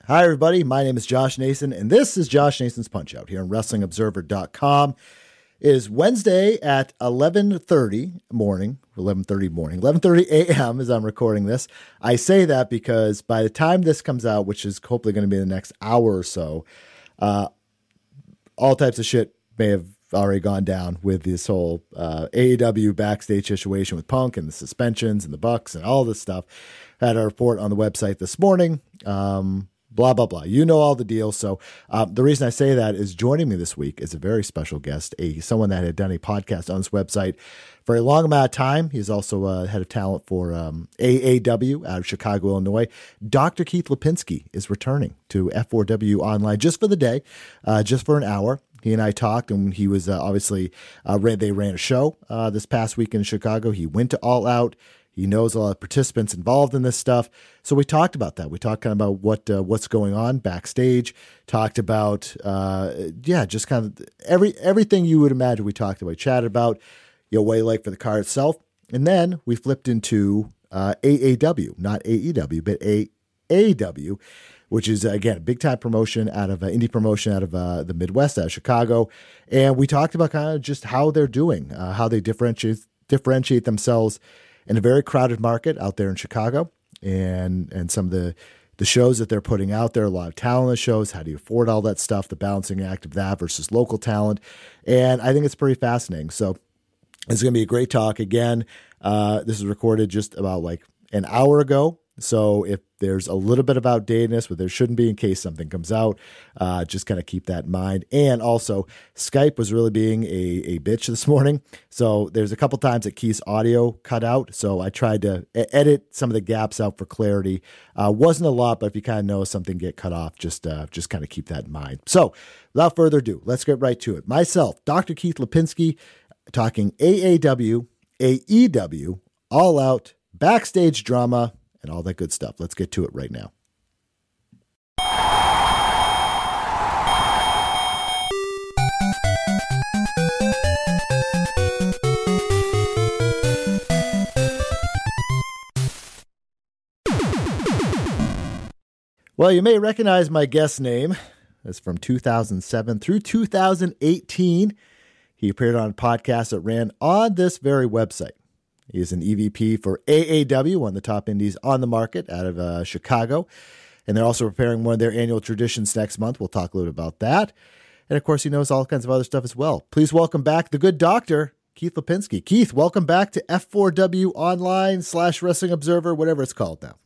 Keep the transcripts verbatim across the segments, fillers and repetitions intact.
Hi, everybody. My name is Josh Nason, and this is Josh Nason's Punch-Out here on Wrestling Observer dot com. It is Wednesday at eleven thirty morning, eleven thirty morning, eleven thirty a.m. as I'm recording this. I say that because by the time this comes out, which is hopefully going to be the next hour or so, uh, all types of shit may have already gone down with this whole uh, A E W backstage situation with Punk and the suspensions and the Bucks and all this stuff. I had a report on the website this morning. Um, Blah, blah, blah. You know all the deals. So uh, the reason I say that is joining me this week is a very special guest, a someone that had done a podcast on this website for a long amount of time. He's also uh, head of talent for um, A A W out of Chicago, Illinois. Doctor Keith Lipinski is returning to F four W Online just for the day, uh, just for an hour. He and I talked, and he was uh, obviously, uh, ran, they ran a show uh, this past week in Chicago. He went to All Out. He knows a lot of participants involved in this stuff. So we talked about that. We talked kind of about what uh, what's going on backstage, talked about, uh, yeah, just kind of every everything you would imagine we talked about. We chatted about, you know, what you like for the card itself. And then we flipped into uh, A A W, not A E W, but A A W, which is, again, a big-time promotion out of uh, indie promotion out of uh, the Midwest, out of Chicago. And we talked about kind of just how they're doing, uh, how they differentiate differentiate themselves in a very crowded market out there in Chicago, and and some of the the shows that they're putting out there, a lot of talent in the shows. How do you afford all that stuff? The balancing act of that versus local talent. And I think it's pretty fascinating. So it's going to be a great talk. Again, uh, this is recorded just about like an hour ago. So if there's a little bit of outdatedness, but there shouldn't be in case something comes out, uh, just kind of keep that in mind. And also, Skype was really being a, a bitch this morning. So there's a couple times that Keith's audio cut out. So I tried to edit some of the gaps out for clarity. Uh, wasn't a lot, but if you kind of know something get cut off, just uh, just kind of keep that in mind. So without further ado, let's get right to it. Myself, Doctor Keith Lipinski, talking A A W, A E W, All Out, backstage drama, and all that good stuff. Let's get to it right now. Well, you may recognize my guest name. It's from two thousand seven through two thousand eighteen. He appeared on a podcast that ran on this very website. He is an E V P for A A W, one of the top indies on the market out of uh, Chicago. And they're also preparing one of their annual traditions next month. We'll talk a little bit about that. And, of course, he knows all kinds of other stuff as well. Please welcome back the good doctor, Keith Lipinski. Keith, welcome back to F four W Online slash Wrestling Observer, whatever it's called now.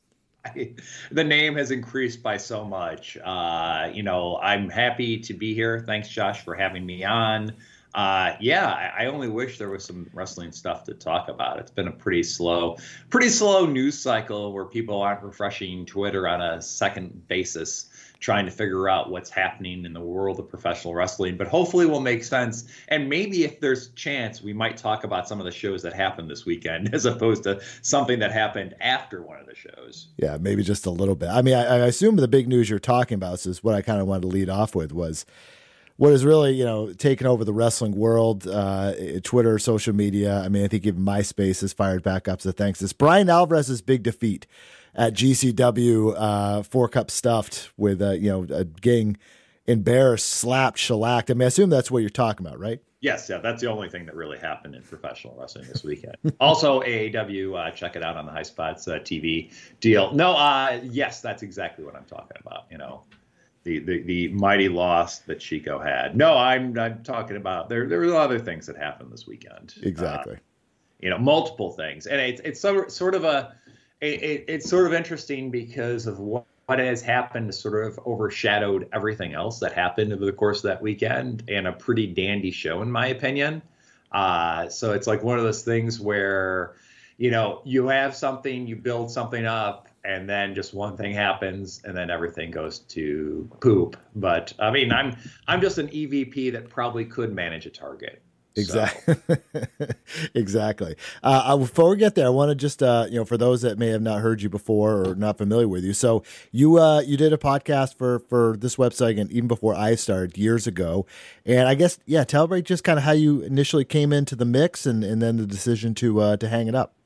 The name has increased by so much. Uh, you know, I'm happy to be here. Thanks, Josh, for having me on. Uh, yeah, I, I only wish there was some wrestling stuff to talk about. It's been a pretty slow, pretty slow news cycle where people aren't refreshing Twitter on a second basis, trying to figure out what's happening in the world of professional wrestling. But hopefully will make sense. And maybe if there's chance, we might talk about some of the shows that happened this weekend as opposed to something that happened after one of the shows. Yeah, maybe just a little bit. I mean, I, I assume the big news you're talking about is what I kind of wanted to lead off with was what is really, you know, taken over the wrestling world, uh, Twitter, social media. I mean, I think even MySpace has fired back up. So thanks. This Brian Alvarez's big defeat at G C W, uh, four cup stuffed with, uh, you know, uh, getting embarrassed, slapped, shellacked. I mean, I assume that's what you're talking about, right? Yes, yeah, that's the only thing that really happened in professional wrestling this weekend. Also, A A W, uh, check it out on the High Spots uh, T V deal. No, uh, yes, that's exactly what I'm talking about, you know. The, the the mighty loss that Chico had. No, I'm I'm talking about there. There were other things that happened this weekend. Exactly. Uh, you know, multiple things, and it's it's so, sort of a it, it's sort of interesting because of what, what has happened. Sort of overshadowed everything else that happened over the course of that weekend, and a pretty dandy show, in my opinion. Uh, so it's like one of those things where, you know, you have something, you build something up, and then just one thing happens, and then everything goes to poop. But I mean, I'm I'm just an E V P that probably could manage a target. Exactly. So. Exactly. Uh, before we get there, I want to just, uh, you know, for those that may have not heard you before or not familiar with you. So you, uh, you did a podcast for, for this website, and even before I started years ago. And I guess, yeah, tell everybody just kind of how you initially came into the mix and, and then the decision to, uh, to hang it up.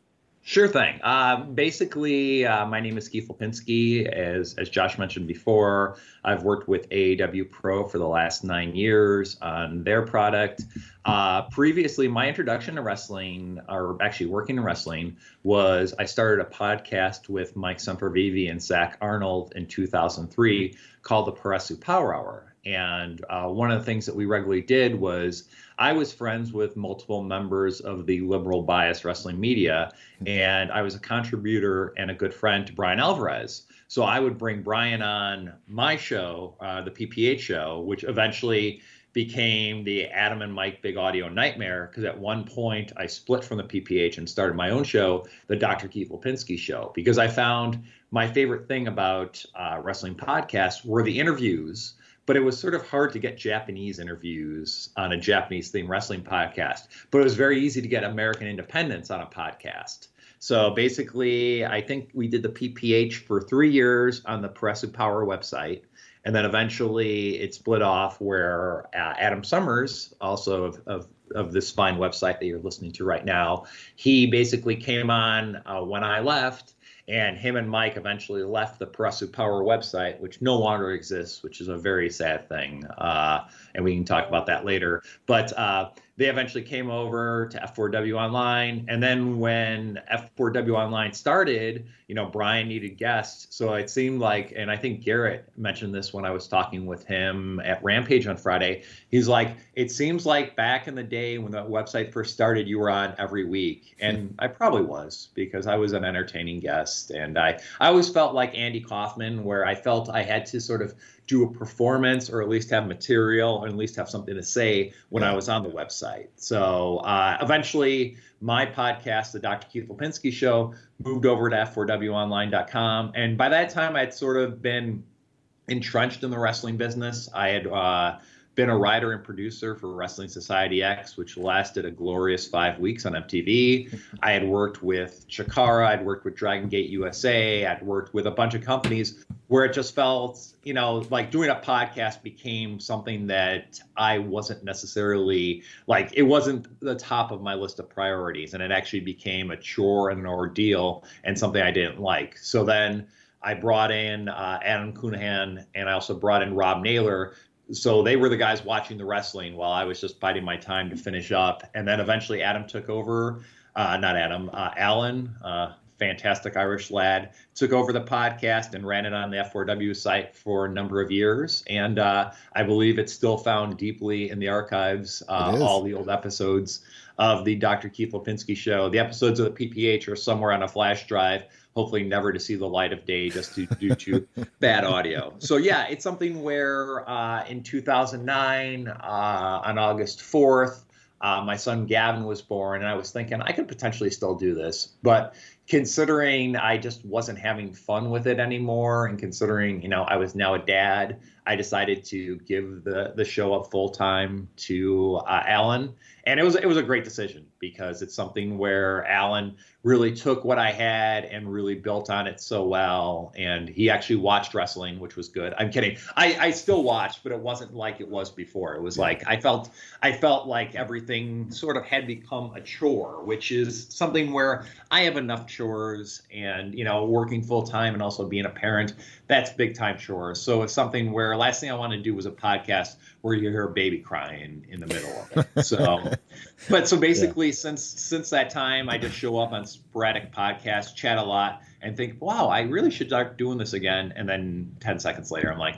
Sure thing. Uh, basically, uh, my name is Keith Lipinski. As as Josh mentioned before, I've worked with A E W Pro for the last nine years on their product. Uh, previously, my introduction to wrestling, or actually working in wrestling, was I started a podcast with Mike Sempervive and Zach Arnold in two thousand three called the Puroresu Power Hour. And uh, one of the things that we regularly did was I was friends with multiple members of the liberal bias wrestling media, and I was a contributor and a good friend to Brian Alvarez. So I would bring Brian on my show, uh, the P P H show, which eventually became the Adam and Mike Big Audio Nightmare, because at one point I split from the P P H and started my own show, the Doctor Keith Lipinski Show, because I found my favorite thing about uh, wrestling podcasts were the interviews. But it was sort of hard to get Japanese interviews on a Japanese-themed wrestling podcast. But it was very easy to get American independence on a podcast. So basically, I think we did the P P H for three years on the Puroresu Power website. And then eventually it split off where uh, Adam Summers, also of, of, of this fine website that you're listening to right now, he basically came on uh, when I left. And him and Mike eventually left the Puroresu Power website, which no longer exists, which is a very sad thing. Uh, and we can talk about that later. But uh, they eventually came over to F four W Online. And then when F four W Online started, you know, Brian needed guests. So it seemed like, and I think Garrett mentioned this when I was talking with him at Rampage on Friday. He's like, it seems like back in the day when the website first started, you were on every week. And I probably was, because I was an entertaining guest. And I, I always felt like Andy Kaufman, where I felt I had to sort of do a performance or at least have material or at least have something to say when I was on the website. So uh, eventually my podcast, the Doctor Keith Lipinski Show, moved over to F four W online dot com. And by that time, I'd sort of been entrenched in the wrestling business. I had uh, been a writer and producer for Wrestling Society X, which lasted a glorious five weeks on M T V. I had worked with Chikara, I'd worked with Dragon Gate U S A, I'd worked with a bunch of companies where it just felt, you know, like doing a podcast became something that I wasn't necessarily, like, it wasn't the top of my list of priorities. And it actually became a chore and an ordeal and something I didn't like. So then I brought in uh, Adam Cunahan, and I also brought in Rob Naylor. So they were the guys watching the wrestling while I was just biding my time to finish up. And then eventually Adam took over, uh, not Adam, uh, Alan, uh, fantastic Irish lad, took over the podcast and ran it on the F four W site for a number of years. And uh, I believe it's still found deeply in the archives, uh, all the old episodes of the Doctor Keith Lipinski Show. The episodes of the P P H are somewhere on a flash drive, hopefully never to see the light of day just to, due to bad audio. So yeah, it's something where uh, in two thousand nine, uh, on August fourth, uh, my son Gavin was born, and I was thinking I could potentially still do this. But considering I just wasn't having fun with it anymore, and considering, you know, I was now a dad, I decided to give the, the show up full time to uh, Alan. And it was it was a great decision, because it's something where Alan really took what I had and really built on it so well. And he actually watched wrestling, which was good. I'm kidding. I, I still watched, but it wasn't like it was before. It was like I felt I felt like everything sort of had become a chore, which is something where I have enough chores, and, you know, working full time and also being a parent, that's big time chores. So it's something where last thing I wanted to do was a podcast where you hear a baby crying in the middle of it. So, but so basically, yeah. since since that time, I just show up on sporadic podcasts, chat a lot, and think, wow, I really should start doing this again. And then ten seconds later, I'm like,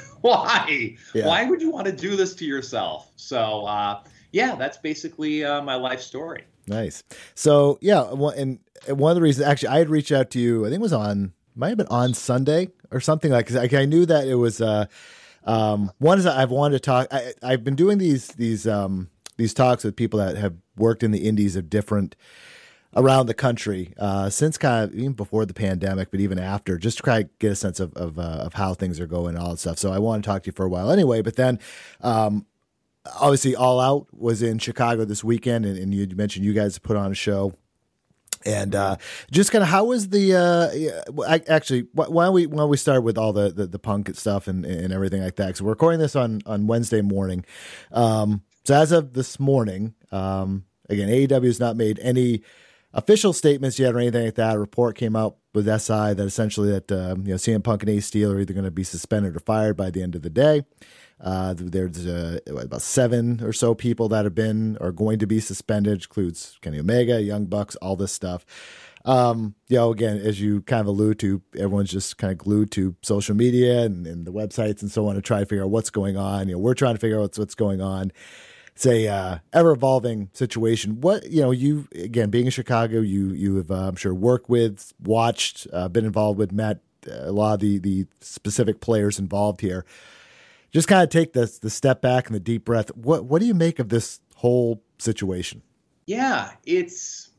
why? Yeah. Why would you want to do this to yourself? So, uh, yeah, that's basically uh, my life story. Nice. So, yeah, and one of the reasons, actually, I had reached out to you, I think it was on, might have been on Sunday or something, like, because I, I knew that it was, uh, um, one is I've wanted to talk, I, I've been doing these, these, um, these talks with people that have worked in the indies of different, around the country, uh, since kind of even before the pandemic, but even after, just to try to get a sense of, of, uh, of how things are going and all that stuff. So I want to talk to you for a while anyway, but then, um, obviously All Out was in Chicago this weekend, and, and you mentioned you guys put on a show. And uh, just kind of how was the uh, I, actually why don't we why don't we start with all the the, the punk stuff and, and everything like that? So we're recording this on on Wednesday morning. Um, so as of this morning, um, again, A E W has not made any official statements yet or anything like that. A report came out with S I that essentially that um, you know C M Punk and Ace Steel are either going to be suspended or fired by the end of the day. Uh, there's uh, about seven or so people that have been or going to be suspended, includes Kenny Omega, Young Bucks, all this stuff. Um, you know, again, as you kind of allude to, everyone's just kind of glued to social media and, and the websites and so on to try to figure out what's going on. You know, we're trying to figure out what's, what's going on. It's a uh, ever evolving situation. What, you know, you, again, being in Chicago, you, you have, uh, I'm sure, worked with, watched, uh, been involved with, met a lot of the, the specific players involved here. Just kind of take the, the step back and the deep breath. What, what do you make of this whole situation? Yeah, it's,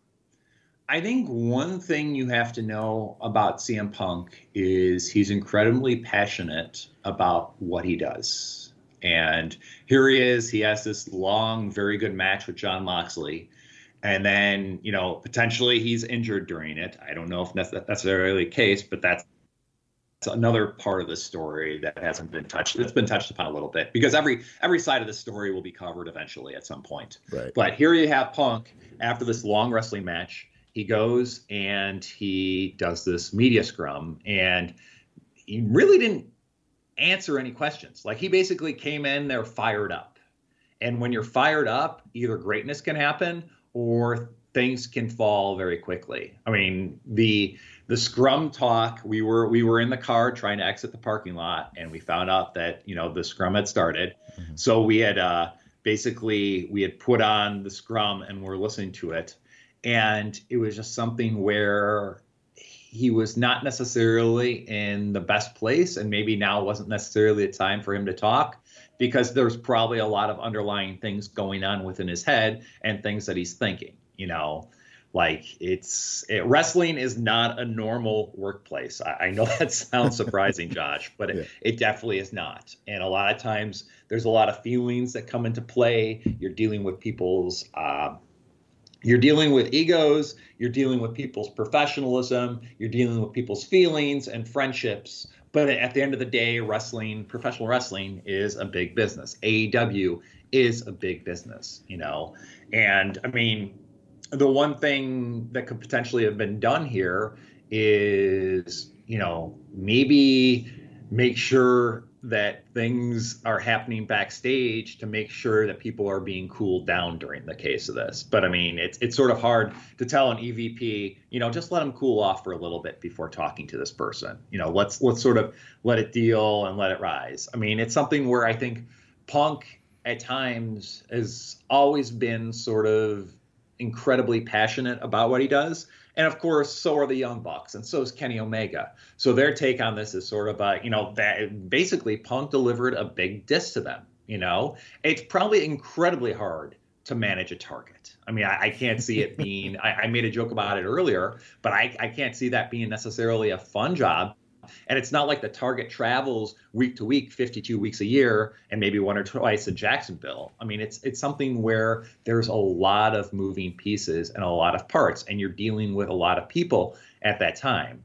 I think one thing you have to know about C M Punk is he's incredibly passionate about what he does. And here he is, he has this long, very good match with Jon Moxley. And then, you know, potentially he's injured during it. I don't know if that's necessarily the case, but that's It's another part of the story that hasn't been touched. It's been touched upon a little bit because every every side of the story will be covered eventually at some point. Right. But here you have Punk after this long wrestling match. He goes and he does this media scrum, and he really didn't answer any questions. Like, he basically came in there fired up. And when you're fired up, either greatness can happen or things can fall very quickly. I mean, the the scrum talk, we were we were in the car trying to exit the parking lot, and we found out that, you know, the scrum had started. Mm-hmm. So we had uh, basically we had put on the scrum and we're listening to it. And it was just something where he was not necessarily in the best place, and maybe now wasn't necessarily the time for him to talk, because there's probably a lot of underlying things going on within his head and things that he's thinking. You know, like it's it, wrestling is not a normal workplace. I, I know that sounds surprising, Josh, but yeah. it, it definitely is not. And a lot of times there's a lot of feelings that come into play. You're dealing with people's uh, You're dealing with egos, you're dealing with people's professionalism, you're dealing with people's feelings and friendships. But at the end of the day, wrestling, professional wrestling is a big business. A E W is a big business, you know. And I mean, the one thing that could potentially have been done here is, you know, maybe make sure that things are happening backstage to make sure that people are being cooled down during the case of this. But I mean, it's it's sort of hard to tell an E V P, you know, just let them cool off for a little bit before talking to this person. You know, let's let's sort of let it deal and let it rise. I mean, it's something where I think Punk at times has always been sort of incredibly passionate about what he does. And of course, so are the Young Bucks, and so is Kenny Omega. So their take on this is sort of a, you know, that basically Punk delivered a big diss to them. You know, it's probably incredibly hard to manage a target. I mean, I, I can't see it being, I, I made a joke about it earlier, but I, I can't see that being necessarily a fun job. And it's not like the target travels week to week, fifty-two weeks a year, and maybe one or twice in Jacksonville. I mean, it's it's something where there's a lot of moving pieces and a lot of parts, and you're dealing with a lot of people at that time.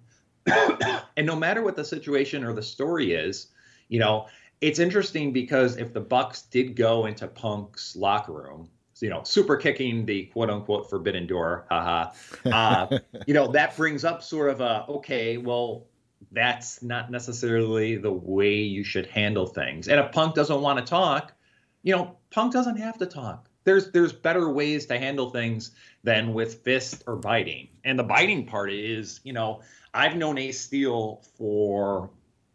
And no matter what the situation or the story is, you know, it's interesting because if the Bucks did go into Punk's locker room, you know, super kicking the quote unquote forbidden door, haha, uh, you know, that brings up sort of a, okay, well, that's not necessarily the way you should handle things. And if Punk doesn't want to talk, you know, Punk doesn't have to talk. There's there's better ways to handle things than with fist or biting. And the biting part is, you know, I've known Ace Steel for,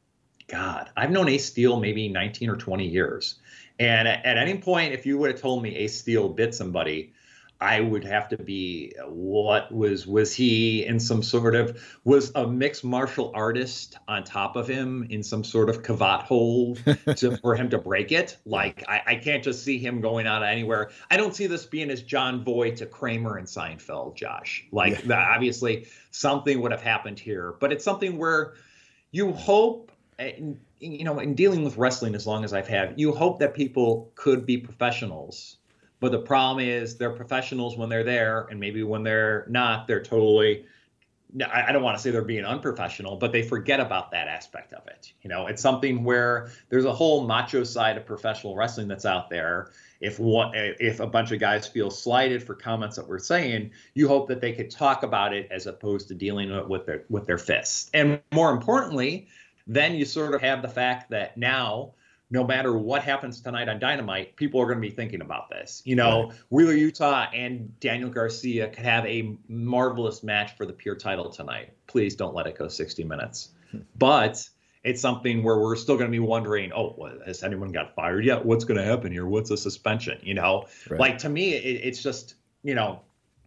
God, I've known Ace Steel maybe nineteen or twenty years. And at, at any point, if you would have told me Ace Steel bit somebody, I would have to be, what was, was he in some sort of, was a mixed martial artist on top of him in some sort of cavat hold to, for him to break it? Like, I, I can't just see him going out anywhere. I don't see this being as John Voight to Kramer and Seinfeld, Josh. Like, yeah. that, obviously something would have happened here, but it's something where you hope, in, you know, in dealing with wrestling as long as I've had, you hope that people could be professionals. But the problem is they're professionals when they're there, and maybe when they're not, they're totally I, I don't want to say they're being unprofessional, but they forget about that aspect of it. You know, it's something where there's a whole macho side of professional wrestling that's out there. If one, if a bunch of guys feel slighted for comments that we're saying, you hope that they could talk about it as opposed to dealing with, with their with their fists. And more importantly, then you sort of have the fact that now, no matter what happens tonight on Dynamite, people are going to be thinking about this. You know, right. Wheeler Yuta and Daniel Garcia could have a marvelous match for the Pure title tonight. Please don't let it go sixty minutes. But it's something where we're still going to be wondering, oh, well, has anyone got fired yet? What's going to happen here? What's a suspension? You know, right. Like to me, it, it's just, you know,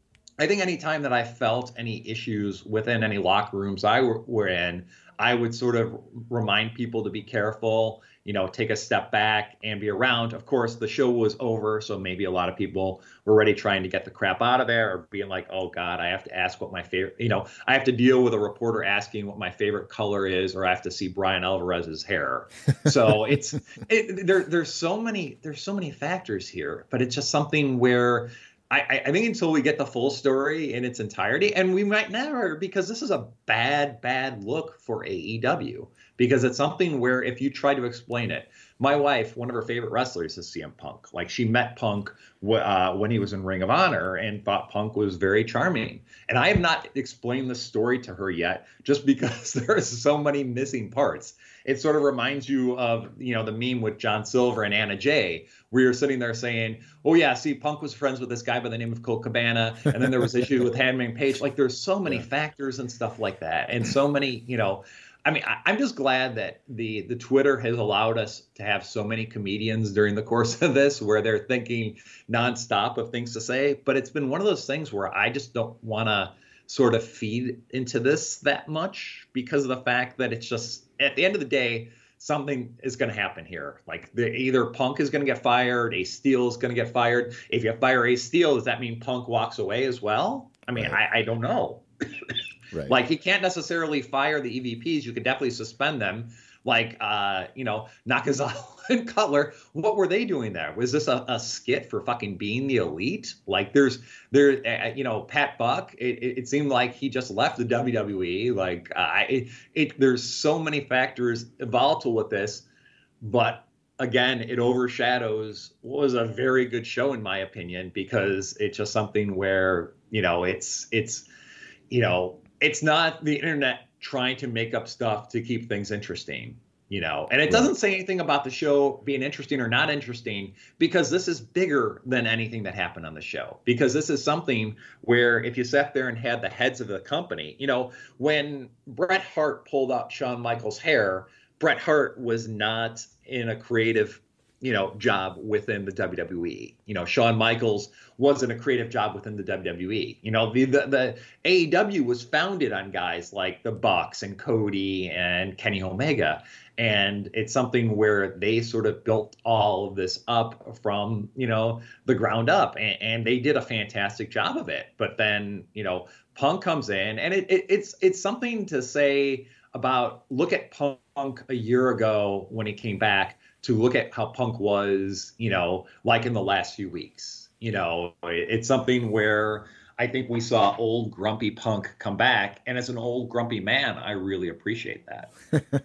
I think any time that I felt any issues within any locker rooms I were, were in, I would sort of remind people to be careful, you know, take a step back and be around. Of course, the show was over, so maybe a lot of people were already trying to get the crap out of there or being like, oh, God, I have to ask what my favorite, you know, I have to deal with a reporter asking what my favorite color is, or I have to see Brian Alvarez's hair. So it's it, there. There's so many there's so many factors here, but it's just something where I, I think until we get the full story in its entirety, and we might never, because this is a bad, bad look for A E W, because it's something where if you try to explain it, my wife, one of her favorite wrestlers is C M Punk. Like she met Punk uh, when he was in Ring of Honor and thought Punk was very charming. And I have not explained the story to her yet, just because there are so many missing parts. It sort of reminds you of, you know, the meme with John Silver and Anna Jay, where you're sitting there saying, oh, yeah, see, Punk was friends with this guy by the name of Colt Cabana. And then there was issue with Hangman Page. Like there's so many yeah. factors and stuff like that. And so many, you know, I mean, I, I'm just glad that the the Twitter has allowed us to have so many comedians during the course of this where they're thinking nonstop of things to say. But it's been one of those things where I just don't want to sort of feed into this that much because of the fact that it's just at the end of the day, something is going to happen here. Like the, either Punk is going to get fired, Ace Steel is going to get fired. If you fire Ace Steel, does that mean Punk walks away as well? I mean, right. I, I don't know. Right. Like you can't necessarily fire the E V Ps. You could definitely suspend them. Like, uh, you know, Nakazawa and Cutler, what were they doing there? Was this a, a skit for fucking being the elite? Like there's, there, uh, you know, Pat Buck, it, it, it seemed like he just left the W W E. Like, uh, it, it, there's so many factors volatile with this, but again, it overshadows what was a very good show, in my opinion, because it's just something where, you know, it's, it's, you know, it's not the internet trying to make up stuff to keep things interesting, you know, and it doesn't say anything about the show being interesting or not interesting, because this is bigger than anything that happened on the show, because this is something where if you sat there and had the heads of the company, you know, when Bret Hart pulled out Shawn Michaels' hair, Bret Hart was not in a creative, you know, job within the W W E. You know, Shawn Michaels wasn't a creative job within the W W E. You know, the, the the A E W was founded on guys like the Bucks and Cody and Kenny Omega. And it's something where they sort of built all of this up from, you know, the ground up. And, and they did a fantastic job of it. But then, you know, Punk comes in, and it, it, it's it's something to say about, look at Punk a year ago when he came back, to look at how Punk was, you know, like in the last few weeks. You know, it's something where I think we saw old grumpy Punk come back. And as an old grumpy man, I really appreciate that.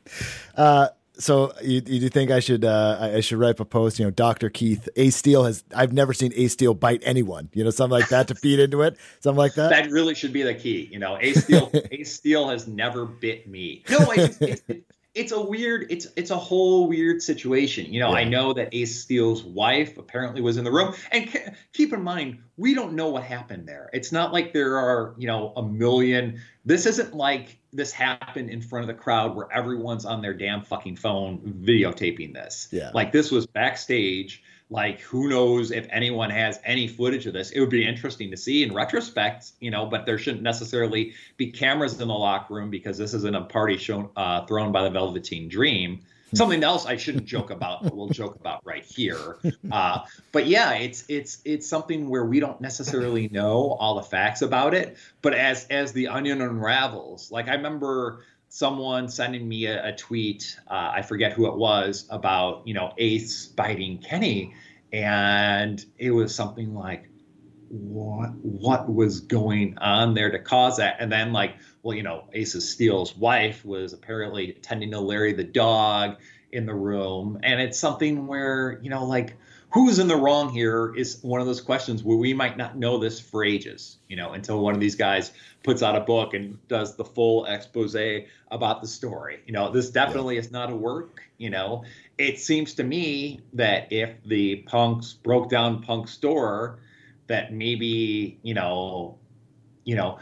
uh, so you, you do think I should uh, I should write a post, you know, Doctor Keith, Ace Steel has, I've never seen Ace Steel bite anyone, you know, something like that to feed into it, something like that. That really should be the key. You know, Ace Steel, Ace Steel has never bit me. No, it's, it's, it's a weird, it's it's a whole weird situation. You know, yeah. I know that Ace Steel's wife apparently was in the room. And c- keep in mind, we don't know what happened there. It's not like there are, you know, a million. This isn't like this happened in front of the crowd where everyone's on their damn fucking phone videotaping this. Yeah. Like this was backstage. Like, who knows if anyone has any footage of this? It would be interesting to see in retrospect, you know, but there shouldn't necessarily be cameras in the locker room, because this isn't a party shown uh, thrown by the Velveteen Dream. Something else I shouldn't joke about, but we'll joke about right here. Uh, but yeah, it's it's it's something where we don't necessarily know all the facts about it. But as as the onion unravels, like I remember someone sending me a, a tweet, uh, I forget who it was, about, you know, Ace biting Kenny. And it was something like, what what was going on there to cause that. And then like, well, you know, Ace of Steel's wife was apparently tending to Larry the dog in the room. And it's something where, you know, like, who's in the wrong here is one of those questions where we might not know this for ages, you know, until one of these guys puts out a book and does the full expose about the story. You know, this definitely yeah. is not a work, you know. It seems to me that if the Punks broke down Punk's store, that maybe, you know, you know,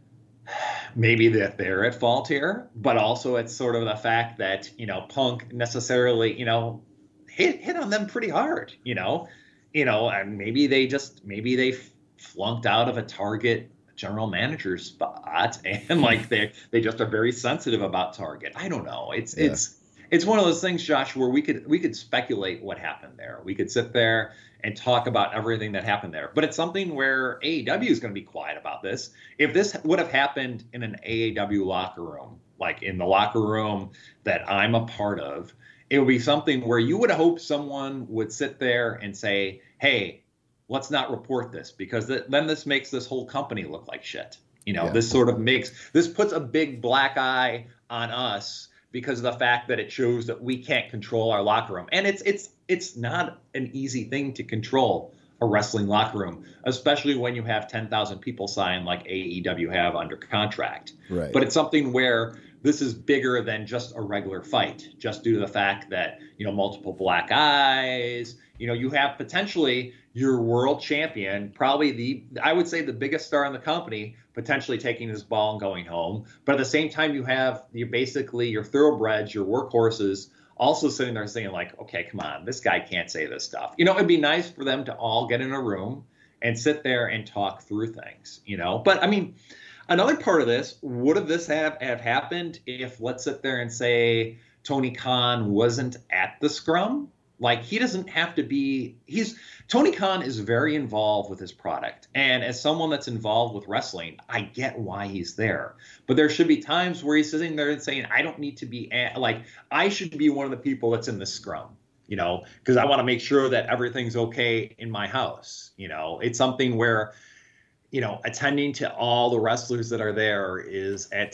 maybe that they're at fault here, but also it's sort of the fact that, you know, Punk necessarily, you know, hit hit on them pretty hard, you know, you know, and maybe they just maybe they flunked out of a Target general manager spot, and like they they just are very sensitive about Target. I don't know. It's yeah. it's it's one of those things, Josh, where we could we could speculate what happened there. We could sit there and talk about everything that happened there. But it's something where A E W is going to be quiet about this. If this would have happened in an A E W locker room, like in the locker room that I'm a part of, it would be something where you would hope someone would sit there and say, hey, let's not report this, because th- then this makes this whole company look like shit. You know, yeah. this sort of makes, this puts a big black eye on us because of the fact that it shows that we can't control our locker room. And it's it's it's not an easy thing to control a wrestling locker room, especially when you have ten thousand people signed like A E W have under contract. Right. But it's something where this is bigger than just a regular fight, just due to the fact that, you know, multiple black eyes, you know, you have potentially your world champion, probably the, I would say the biggest star in the company, potentially taking his ball and going home. But at the same time, you have your basically your thoroughbreds, your workhorses, also sitting there saying like, okay, come on, this guy can't say this stuff. You know, it'd be nice for them to all get in a room and sit there and talk through things, you know. But I mean, another part of this, would have this have, have happened if, let's sit there and say Tony Khan wasn't at the scrum? Like, he doesn't have to be, he's, Tony Khan is very involved with his product. And as someone that's involved with wrestling, I get why he's there. But there should be times where he's sitting there and saying, I don't need to be, at, like, I should be one of the people that's in the scrum, you know, because I want to make sure that everything's okay in my house. You know, it's something where, you know, attending to all the wrestlers that are there is at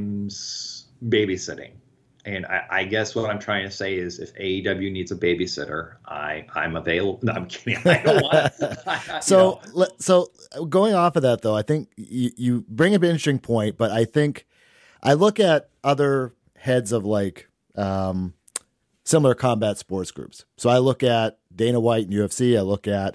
times babysitting. And I, I guess what I'm trying to say is if A E W needs a babysitter, I, I'm available. No, I'm kidding. I don't want to. so, know. so going off of that, though, I think you, you bring up an interesting point, but I think I look at other heads of like um, similar combat sports groups. So I look at Dana White in U F C. I look at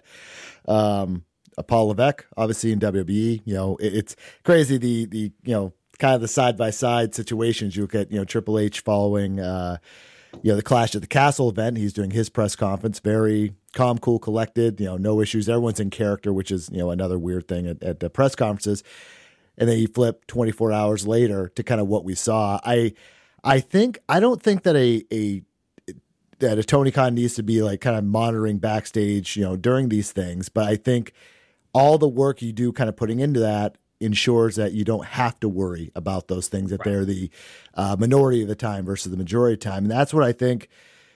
um, Paul Levesque, obviously in W W E. You know, it, it's crazy the the you know. kind of the side-by-side situations. You look at, you know, Triple H following, uh, you know, the Clash at the Castle event. He's doing his press conference, very calm, cool, collected, you know, no issues. Everyone's in character, which is, you know, another weird thing at, at the press conferences. And then you flip twenty-four hours later to kind of what we saw. I, I think, I don't think that a, a, that a Tony Khan needs to be like kind of monitoring backstage, you know, during these things. But I think all the work you do kind of putting into that ensures that you don't have to worry about those things, that right. they're the uh, minority of the time versus the majority of the time. And that's what I think,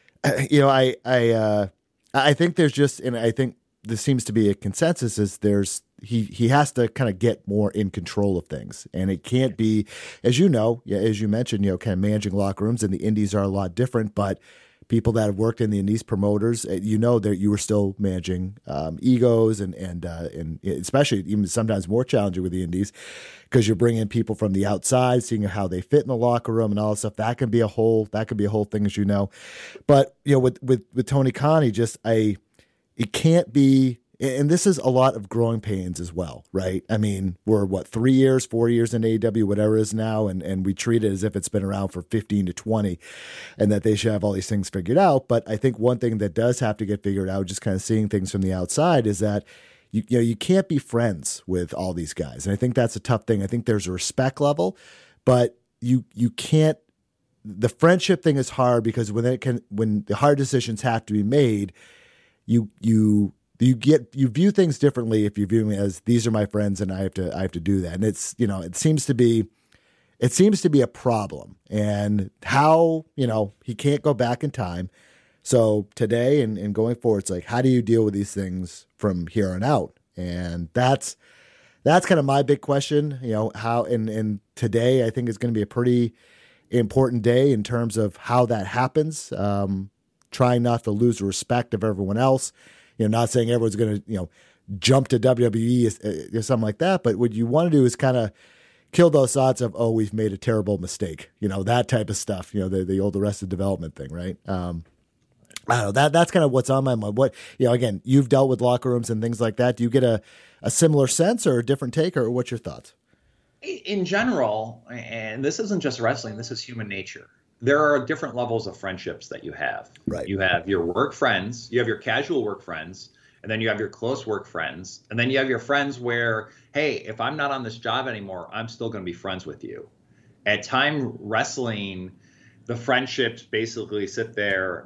you know, I, I, uh, I think there's just, and I think this seems to be a consensus, is there's, he, he has to kind of get more in control of things. And it can't be, as you know, yeah, as you mentioned, you know, kind of managing locker rooms, and the indies are a lot different, but people that have worked in the indies, promoters, you know that you were still managing um, egos and and uh, and especially even sometimes more challenging with the indies, because you're bringing people from the outside, seeing how they fit in the locker room and all that stuff. That can be a whole that can be a whole thing, as you know. But you know, with with with Tony Khan, he just I it can't be. And this is a lot of growing pains as well, right? I mean, we're, what, three years, four years in A E W, whatever it is now, and, and we treat it as if it's been around for fifteen to twenty, and that they should have all these things figured out. But I think one thing that does have to get figured out, just kind of seeing things from the outside, is that you, you know, you can't be friends with all these guys. And I think that's a tough thing. I think there's a respect level, but you you can't, the friendship thing is hard, because when it can, when the hard decisions have to be made, you you you get you view things differently if you view me as, these are my friends and I have to I have to do that. And it's, you know, it seems to be it seems to be a problem. And how, you know, he can't go back in time. So today and, and going forward, it's like, how do you deal with these things from here on out? And that's that's kind of my big question, you know, how and, and today I think is going to be a pretty important day in terms of how that happens. Um, trying not to lose the respect of everyone else, you know, not saying everyone's going to, you know, jump to W W E or, or something like that. But what you want to do is kind of kill those thoughts of, oh, we've made a terrible mistake, you know, that type of stuff, you know, the, the old Arrested Development thing. Right. Um, I don't know, that that's kind of what's on my mind. What, you know, again, you've dealt with locker rooms and things like that. Do you get a, a similar sense or a different take, or what's your thoughts? In general, and this isn't just wrestling, this is human nature. There are different levels of friendships that you have. Right. You have your work friends, you have your casual work friends, and then you have your close work friends. And then you have your friends where, hey, if I'm not on this job anymore, I'm still going to be friends with you. At time wrestling, the friendships basically sit there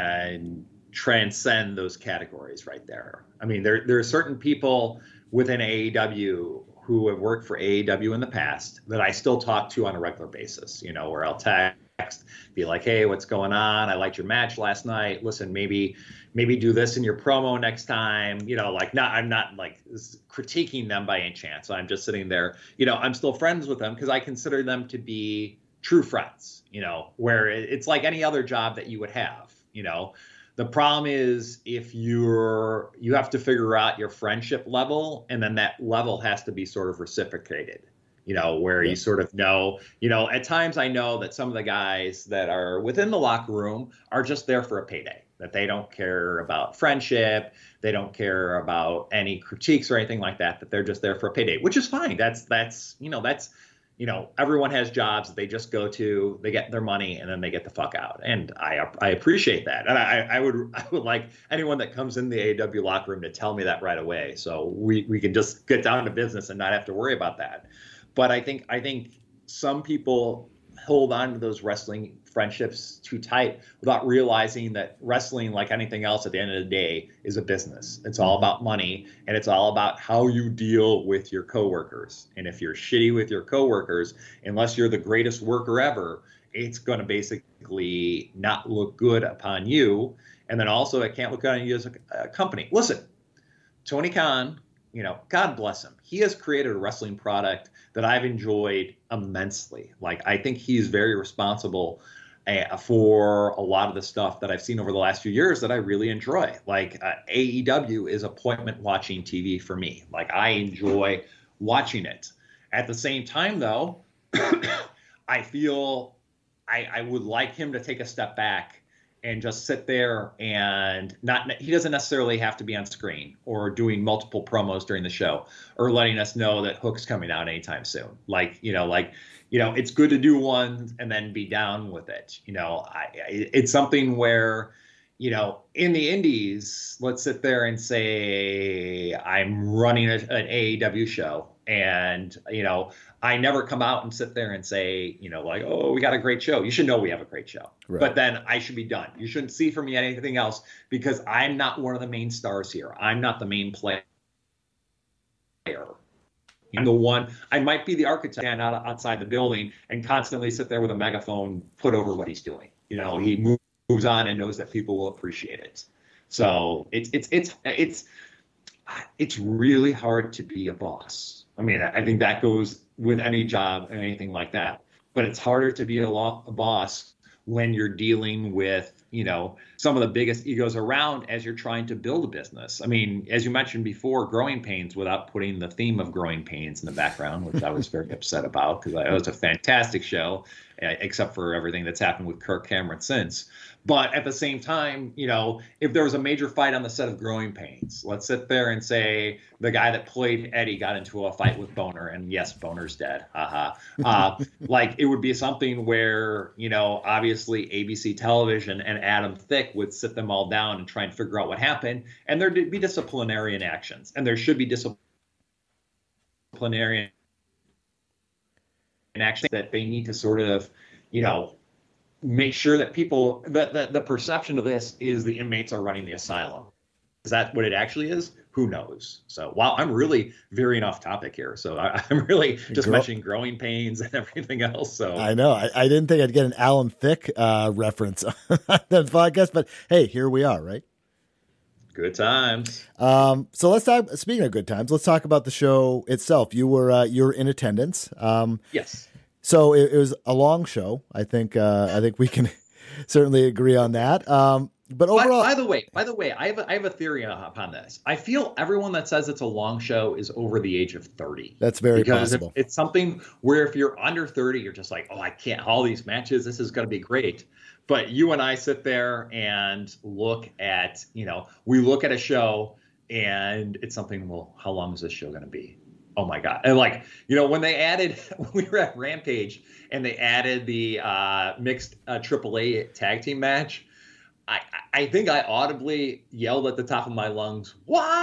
and transcend those categories right there. I mean, there, there are certain people within A E W who have worked for A E W in the past that I still talk to on a regular basis, you know, where I'll text, be like, hey, what's going on? I liked your match last night. Listen, maybe, maybe do this in your promo next time. You know, like not, I'm not like critiquing them by any chance. I'm just sitting there, you know, I'm still friends with them because I consider them to be true friends, you know, where it's like any other job that you would have, you know. The problem is if you're, you have to figure out your friendship level, and then that level has to be sort of reciprocated, you know, where yeah. you sort of know, you know, at times I know that some of the guys that are within the locker room are just there for a payday, that they don't care about friendship. They don't care about any critiques or anything like that, that they're just there for a payday, which is fine. That's, that's, you know, that's, you know, everyone has jobs that they just go to, they get their money, and then they get the fuck out. And I I appreciate that. And I, I would I would like anyone that comes in the A E W locker room to tell me that right away. So we, we can just get down to business and not have to worry about that. But I think I think some people hold on to those wrestling friendships too tight without realizing that wrestling, like anything else at the end of the day, is a business. It's all about money, and it's all about how you deal with your coworkers. And if you're shitty with your coworkers, unless you're the greatest worker ever, it's going to basically not look good upon you. And then also it can't look good on you as a, a company. Listen, Tony Khan, you know, God bless him. He has created a wrestling product that I've enjoyed immensely. Like, I think he's very responsible uh, for a lot of the stuff that I've seen over the last few years that I really enjoy. Like, uh, A E W is appointment watching T V for me. Like, I enjoy watching it. At the same time, though, I feel I, I would like him to take a step back and just sit there and not, he doesn't necessarily have to be on screen or doing multiple promos during the show or letting us know that Hook's coming out anytime soon. Like, you know, like, you know, it's good to do one and then be down with it. You know, I, it's something where, you know, in the indies, let's sit there and say I'm running a, an A E W show, and, you know, I never come out and sit there and say, you know, like, oh, we got a great show. You should know we have a great show. Right. But then I should be done. You shouldn't see from me anything else because I'm not one of the main stars here. I'm not the main player. I'm the one, I might be the architect out outside the building and constantly sit there with a megaphone put over what he's doing. You know, he moves on and knows that people will appreciate it. So it's, it's, it's, it's, it's really hard to be a boss. I mean, I think that goes with any job and anything like that. But it's harder to be a, law, a boss when you're dealing with, you know, some of the biggest egos around as you're trying to build a business. I mean, as you mentioned before, Growing Pains, without putting the theme of Growing Pains in the background, which I was very upset about because it was a fantastic show, except for everything that's happened with Kirk Cameron since. But at the same time, you know, if there was a major fight on the set of Growing Pains, let's sit there and say the guy that played Eddie got into a fight with Boner, and yes, Boner's dead. Haha. Uh, like, it would be something where, you know, obviously A B C Television and Adam Thicke would sit them all down and try and figure out what happened, and there'd be disciplinary actions, and there should be disciplinary actions that they need to sort of, you know, make sure that people, that the, the perception of this is the inmates are running the asylum. Is that what it actually is? Who knows? So, wow, I'm really veering off topic here. So I, I'm really just Grow- mentioning Growing Pains and everything else. So I know. I, I didn't think I'd get an Alan Thicke uh, reference on the podcast, but hey, here we are, right? Good times. Um, so let's talk. Speaking of good times, let's talk about the show itself. You were uh, you were in attendance. Um, yes. So it, it was a long show. I think uh, I think we can certainly agree on that. Um, but overall, by, by the way, by the way, I have a, I have a theory upon this. I feel everyone that says it's a long show is over the age of thirty. That's very because possible. It, it's something where if you're under thirty, you're just like, oh, I can't. All these matches, this is going to be great. But you and I sit there and look at, you know, we look at a show and it's something, well, how long is this show going to be? Oh, my God. And like, you know, when they added, when we were at Rampage and they added the uh, mixed uh, triple A tag team match, I, I think I audibly yelled at the top of my lungs,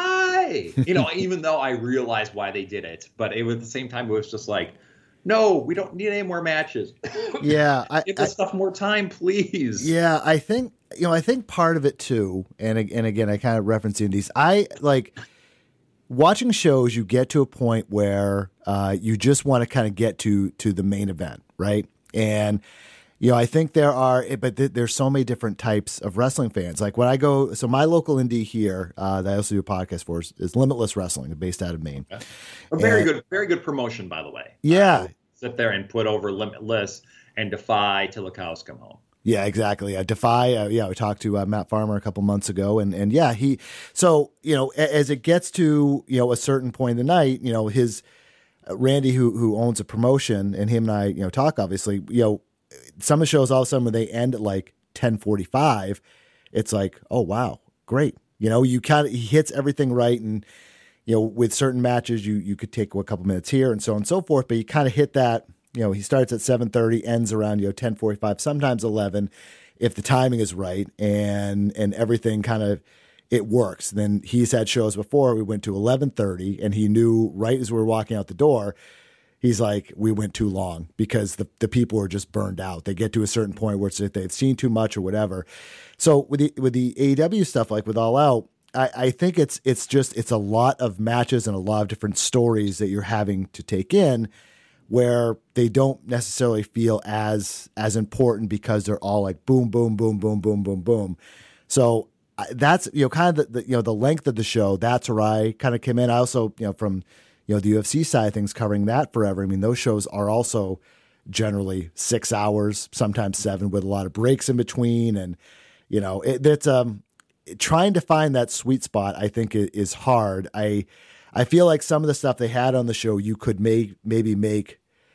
why? You know, even though I realized why they did it. But it was at the same time, it was just like, no, we don't need any more matches. Yeah. I, Give this I, stuff more time, please. Yeah, I think, you know, I think part of it too, and and again, I kind of reference indies. I like watching shows, you get to a point where uh, you just want to kind of get to to the main event, right? And, you know, I think there are, but th- there's so many different types of wrestling fans. Like when I go, so my local indie here uh, that I also do a podcast for is, is Limitless Wrestling, based out of Maine. Yeah. A very and, good, very good promotion, by the way. Yeah. Sit there and put over Limitless and Defy till the cows come home. Yeah, exactly. Uh, Defy. Uh, yeah, we talked to uh, Matt Farmer a couple months ago, and and yeah, he. So you know, a, as it gets to you know a certain point in the night, you know, his uh, Randy, who who owns a promotion, and him and I, you know, talk. Obviously, you know, some of the shows all of a sudden when they end at like ten forty-five, it's like, oh wow, great. You know, you kind of he hits everything right, and you know, with certain matches, you you could take a couple minutes here and so on and so forth, but you kind of hit that. You know, he starts at seven thirty, ends around, you know, ten forty-five, sometimes eleven, if the timing is right and and everything kind of, it works. Then he's had shows before, we went to eleven thirty, and he knew right as we were walking out the door, he's like, we went too long because the, the people were just burned out. They get to a certain point where it's if they've seen too much or whatever. So with the, with the A E W stuff, like with All Out, I, I think it's it's just, it's a lot of matches and a lot of different stories that you're having to take in, where they don't necessarily feel as as important because they're all like boom, boom, boom, boom, boom, boom, boom. So that's, you know, kind of the, the you know the length of the show. That's where I kind of came in. I also, you know, from you know the U F C side of things, covering that forever. I mean, those shows are also generally six hours, sometimes seven, with a lot of breaks in between, and you know, it, it's um trying to find that sweet spot. I think is hard. I I feel like some of the stuff they had on the show you could make maybe make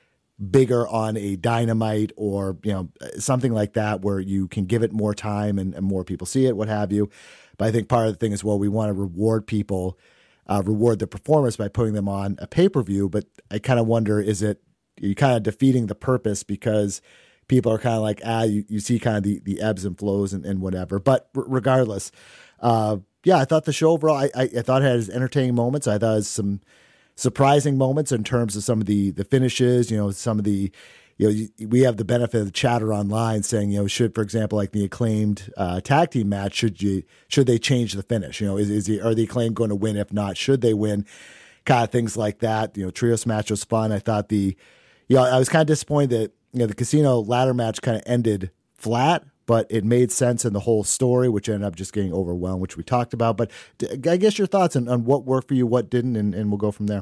bigger on a Dynamite or, you know, something like that where you can give it more time and, and more people see it, what have you. But I think part of the thing is, well, we want to reward people, uh, reward the performers by putting them on a pay-per-view. But I kind of wonder, is it, you kind of defeating the purpose because people are kind of like, ah, you, you see kind of the, the ebbs and flows and, and whatever. But r- regardless, uh, yeah, I thought the show overall, I, I, I thought it had entertaining moments. I thought it was some surprising moments in terms of some of the the finishes, you know, some of the, you know, we have the benefit of the chatter online saying, you know, should, for example, like the Acclaimed uh, tag team match, should you, should they change the finish? You know, is, is the, are the Acclaimed going to win? If not, should they win? Kind of things like that. You know, trios match was fun. I thought the, you know, I was kind of disappointed that, you know, the casino ladder match kind of ended flat, but it made sense in the whole story, which ended up just getting overwhelmed, which we talked about. But I guess your thoughts on, on what worked for you, what didn't, and, and we'll go from there.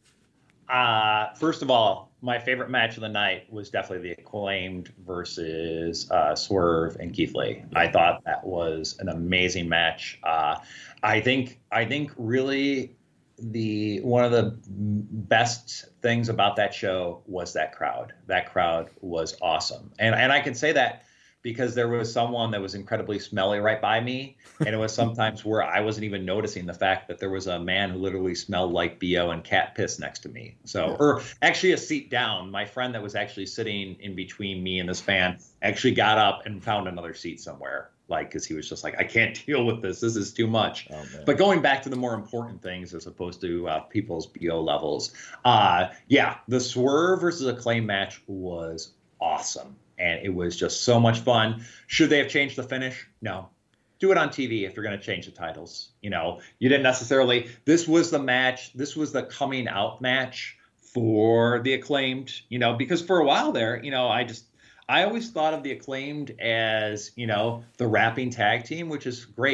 Uh, first of all, my favorite match of the night was definitely the Acclaimed versus uh, Swerve and Keith Lee. I thought that was an amazing match. Uh, I think I think really the one of the best things about that show was that crowd. That crowd was awesome, and and I can say that because there was someone that was incredibly smelly right by me. And it was sometimes where I wasn't even noticing the fact that there was a man who literally smelled like B O and cat piss next to me. So, or actually a seat down. My friend that was actually sitting in between me and this fan actually got up and found another seat somewhere. Like, cause he was just like, I can't deal with this. This is too much. Oh, but going back to the more important things as opposed to uh, people's B O levels. Uh, yeah, the Swerve versus Acclaim match was awesome. And it was just so much fun. Should they have changed the finish? No. Do it on T V if you're going to change the titles. You know, you didn't necessarily. This was the match. This was the coming out match for the Acclaimed, you know, because for a while there, you know, I just, I always thought of the Acclaimed as, you know, the rapping tag team, which is great.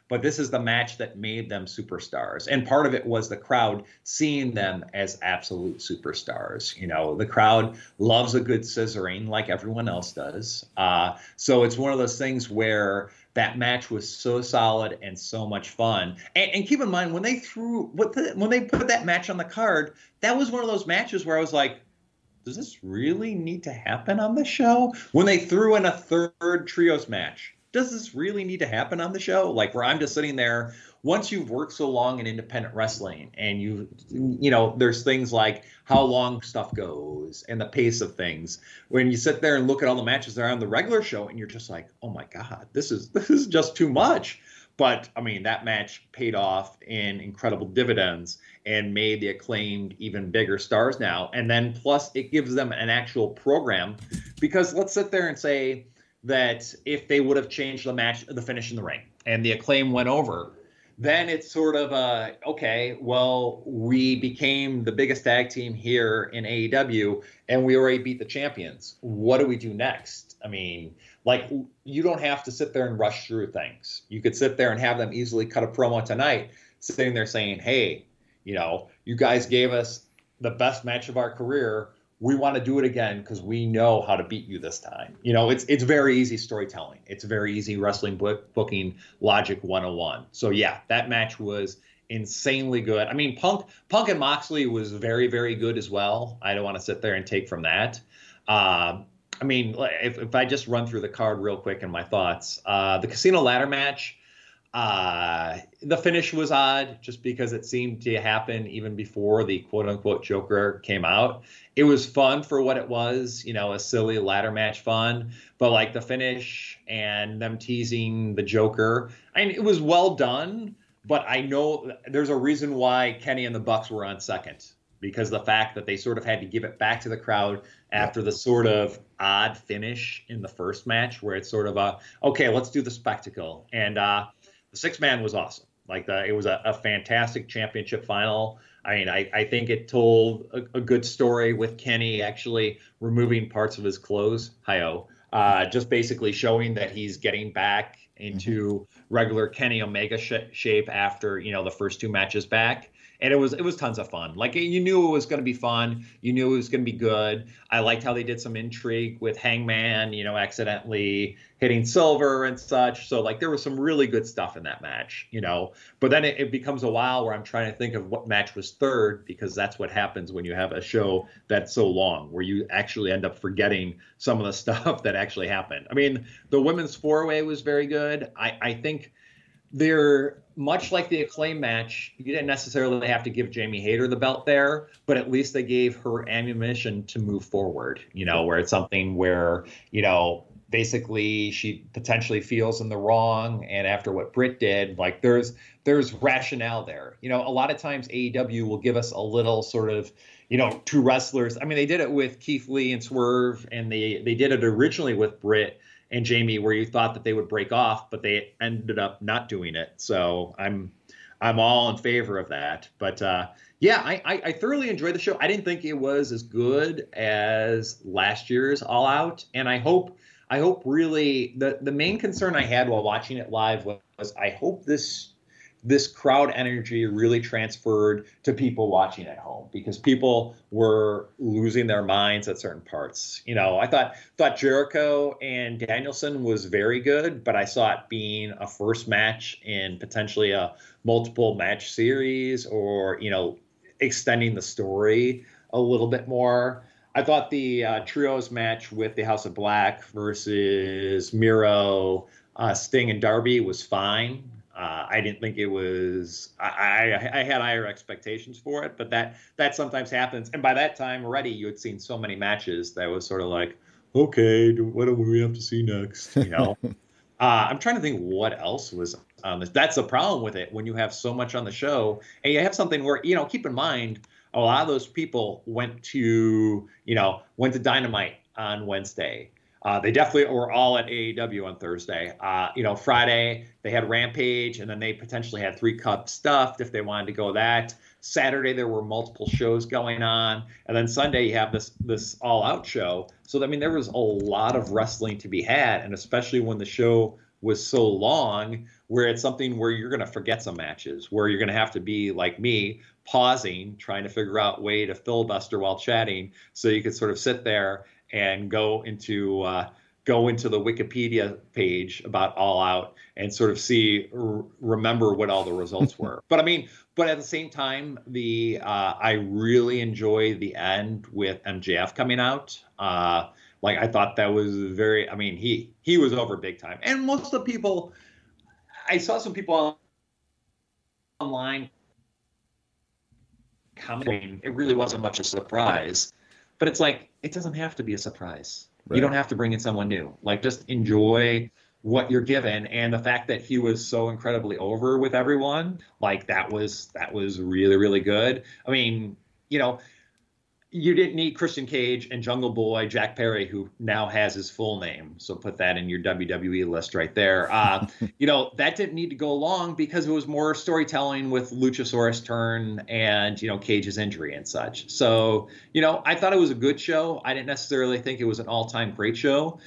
but this is the match that made them superstars. And part of it was the crowd seeing them as absolute superstars. You know, the crowd loves a good scissoring like everyone else does. Uh, so it's one of those things where that match was so solid and so much fun. And, and keep in mind, when they threw what the, when they put that match on the card, that was one of those matches where I was like, does this really need to happen on the show? When they threw in a third trios match, does this really need to happen on the show? Like, where I'm just sitting there, once you've worked so long in independent wrestling and you, you know, there's things like how long stuff goes and the pace of things. When you sit there and look at all the matches that are on the regular show and you're just like, oh my God, this is, this is just too much. But I mean, that match paid off in incredible dividends and made the Acclaimed even bigger stars now. And then plus it gives them an actual program, because let's sit there and say that if they would have changed the match, the finish in the ring, and the Acclaim went over, then it's sort of a, okay, well, we became the biggest tag team here in A E W and we already beat the champions. What do we do next? I mean, like, you don't have to sit there and rush through things. You could sit there and have them easily cut a promo tonight, sitting there saying, hey, you know, you guys gave us the best match of our career. We want to do it again because we know how to beat you this time. You know, it's it's very easy storytelling. It's very easy wrestling book, booking logic one oh one. So, yeah, that match was insanely good. I mean, Punk Punk and Moxley was very, very good as well. I don't want to sit there and take from that. Um, I mean, if, if I just run through the card real quick and my thoughts, uh, the Casino Ladder match, uh, the finish was odd just because it seemed to happen even before the quote unquote Joker came out. It was fun for what it was, you know, a silly ladder match fun, but like the finish and them teasing the Joker, I mean, it was well done, but I know there's a reason why Kenny and the Bucks were on second, because the fact that they sort of had to give it back to the crowd after the sort of odd finish in the first match where it's sort of a, okay, let's do the spectacle. And uh, the six man was awesome. Like the, it was a, a fantastic championship final. I mean, I, I think it told a, a good story with Kenny actually removing parts of his clothes. Hi-oh. Uh, just basically showing that he's getting back into mm-hmm. regular Kenny Omega sh- shape after, you know, the first two matches back. And it was it was tons of fun. Like, you knew it was going to be fun. You knew it was going to be good. I liked how they did some intrigue with Hangman, you know, accidentally hitting Silver and such. So, like, there was some really good stuff in that match, you know. But then it, it becomes a while where I'm trying to think of what match was third, because that's what happens when you have a show that's so long, where you actually end up forgetting some of the stuff that actually happened. I mean, the women's four-way was very good. I, I think they're much like the Acclaim match. You didn't necessarily have to give Jamie Hayter the belt there, but at least they gave her ammunition to move forward, you know, where it's something where, you know, basically she potentially feels in the wrong. And after what Britt did, like there's there's rationale there. You know, a lot of times A E W will give us a little sort of, you know, two wrestlers. I mean, they did it with Keith Lee and Swerve, and they they did it originally with Britt and Jamie, where you thought that they would break off, but they ended up not doing it. So I'm I'm all in favor of that. But uh, yeah, I, I, I thoroughly enjoyed the show. I didn't think it was as good as last year's All Out, and I hope I hope really the the main concern I had while watching it live was, was I hope this this crowd energy really transferred to people watching at home, because people were losing their minds at certain parts. You know, I thought thought Jericho and Danielson was very good, but I saw it being a first match in potentially a multiple match series, or, you know, extending the story a little bit more. I thought the uh, trios match with the House of Black versus Miro, uh, Sting, and Darby was fine. Uh, I didn't think it was. I, I I had higher expectations for it, but that that sometimes happens. And by that time already, you had seen so many matches that was sort of like, okay, what do we have to see next? You know, uh, I'm trying to think what else was on this. That's the problem with it when you have so much on the show, and you have something where, you know, keep in mind, a lot of those people went to, you know, went to Dynamite on Wednesday. Uh, they definitely were all at A E W on Thursday. Uh, you know, Friday, they had Rampage, and then they potentially had Three Cup Stuffed if they wanted to go that. Saturday, there were multiple shows going on. And then Sunday, you have this this all-out show. So, I mean, there was a lot of wrestling to be had, and especially when the show was so long, where it's something where you're going to forget some matches, where you're going to have to be like me, pausing, trying to figure out a way to filibuster while chatting, so you could sort of sit there and go into uh, go into the Wikipedia page about All Out and sort of see, r- remember what all the results were. But I mean, but at the same time, the uh, I really enjoy the end with M J F coming out. Uh, like I thought that was very. I mean, he he was over big time, and most of the people. I saw some people online commenting. It really wasn't much a surprise, but it's like it doesn't have to be a surprise. Right. You don't have to bring in someone new. Like, just enjoy what you're given, and the fact that he was so incredibly over with everyone, like that was that was really really good. I mean, you know, you didn't need Christian Cage and Jungle Boy Jack Perry, who now has his full name, so put that in your W W E list right there. Uh, you know, that didn't need to go long because it was more storytelling with Luchasaurus turn and, you know, Cage's injury and such. So, you know, I thought it was a good show. I didn't necessarily think it was an all-time great show.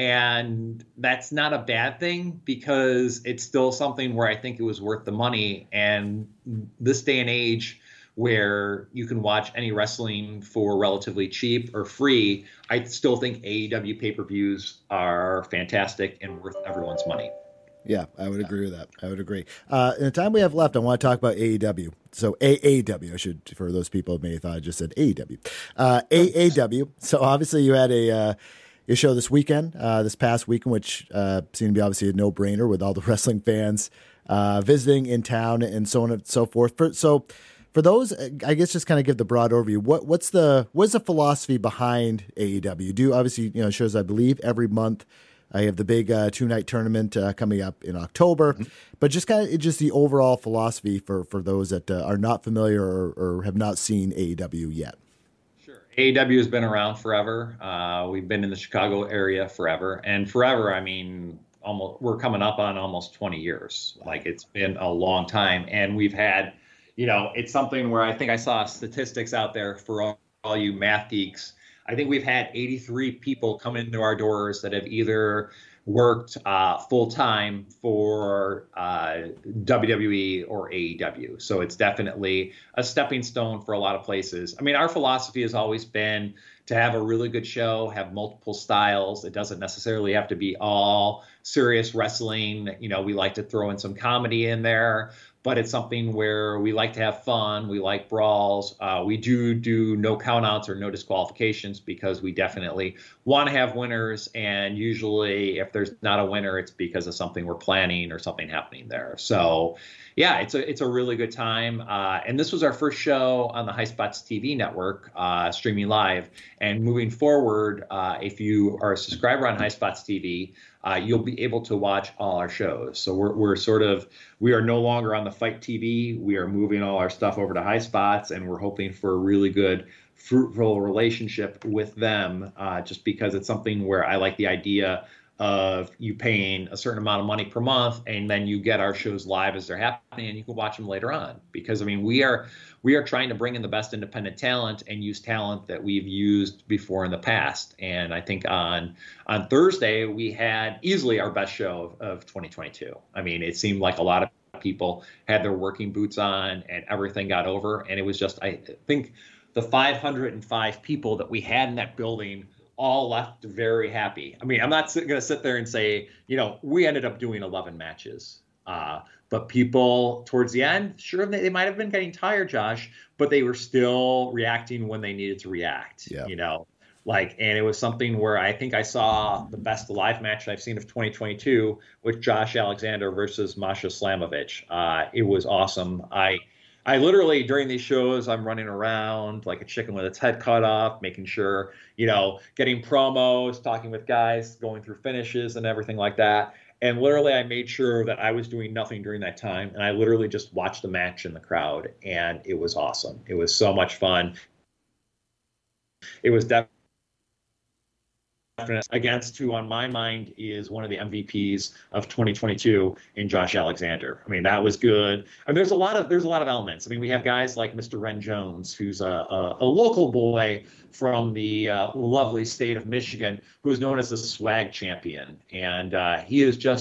And that's not a bad thing, because it's still something where I think it was worth the money. And this day and age, where you can watch any wrestling for relatively cheap or free, I still think A E W pay-per-views are fantastic and worth everyone's money. Yeah, I would agree with that. I would agree. Uh, in the time we have left, I want to talk about A E W. So A A W, I should, for those people who may have thought I just said A E W. Uh, A A W. So obviously you had a, uh, a show this weekend, uh, this past weekend, which uh, seemed to be obviously a no-brainer with all the wrestling fans uh, visiting in town and so on and so forth. For, so for those, I guess just kind of give the broad overview. What what's the what's the philosophy behind A E W? Do obviously, you know, shows, I believe, every month. I have the big uh, two night tournament uh, coming up in October, mm-hmm. but just kind of just the overall philosophy for for those that uh, are not familiar or, or have not seen A E W yet. Sure, A E W has been around forever. Uh, we've been in the Chicago area forever, and forever, I mean, almost we're coming up on almost twenty years. Like, it's been a long time, and we've had. You know, it's something where I think I saw statistics out there for all, all you math geeks. I think we've had eighty-three people come into our doors that have either worked uh, full time for uh, W W E or A E W. So it's definitely a stepping stone for a lot of places. I mean, our philosophy has always been to have a really good show, have multiple styles. It doesn't necessarily have to be all serious wrestling. You know, we like to throw in some comedy in there. But it's something where we like to have fun. We like brawls. Uh, we do do no countouts or no disqualifications, because we definitely want to have winners. And usually if there's not a winner, it's because of something we're planning or something happening there. So yeah, it's a it's a really good time. Uh, and this was our first show on the High Spots T V network, uh, streaming live. And moving forward, uh, if you are a subscriber on High Spots T V, uh, you'll be able to watch all our shows. So we're we're sort of we are no longer on the Fight T V. We are moving all our stuff over to High Spots, and we're hoping for a really good, fruitful relationship with them. Uh, just because it's something where I like the idea of you paying a certain amount of money per month, and then you get our shows live as they're happening, and you can watch them later on. Because I mean, we are we are trying to bring in the best independent talent and use talent that we've used before in the past. And I think on on Thursday we had easily our best show of, of twenty twenty-two. I mean, it seemed like a lot of people had their working boots on and everything got over, and it was just, I think the five hundred five people that we had in that building all left very happy. I mean, I'm not going to sit there and say, you know, we ended up doing eleven matches. Uh, but people towards the end, sure, they, they might have been getting tired, Josh, but they were still reacting when they needed to react, yeah. you know, like, and it was something where I think I saw the best live match I've seen of twenty twenty-two with Josh Alexander versus Masha Slamovich. Uh, it was awesome. I, I literally, during these shows, I'm running around like a chicken with its head cut off, making sure, you know, getting promos, talking with guys, going through finishes and everything like that. And literally, I made sure that I was doing nothing during that time. And I literally just watched the match in the crowd. And it was awesome. It was so much fun. It was definitely against who on my mind is one of the M V Ps of twenty twenty-two in Josh Alexander. I mean, that was good. I mean, there's a lot of there's a lot of elements. I mean, we have guys like Mister Ren Jones, who's a, a, a local boy from the uh, lovely state of Michigan, who is known as the swag champion. And uh, he is just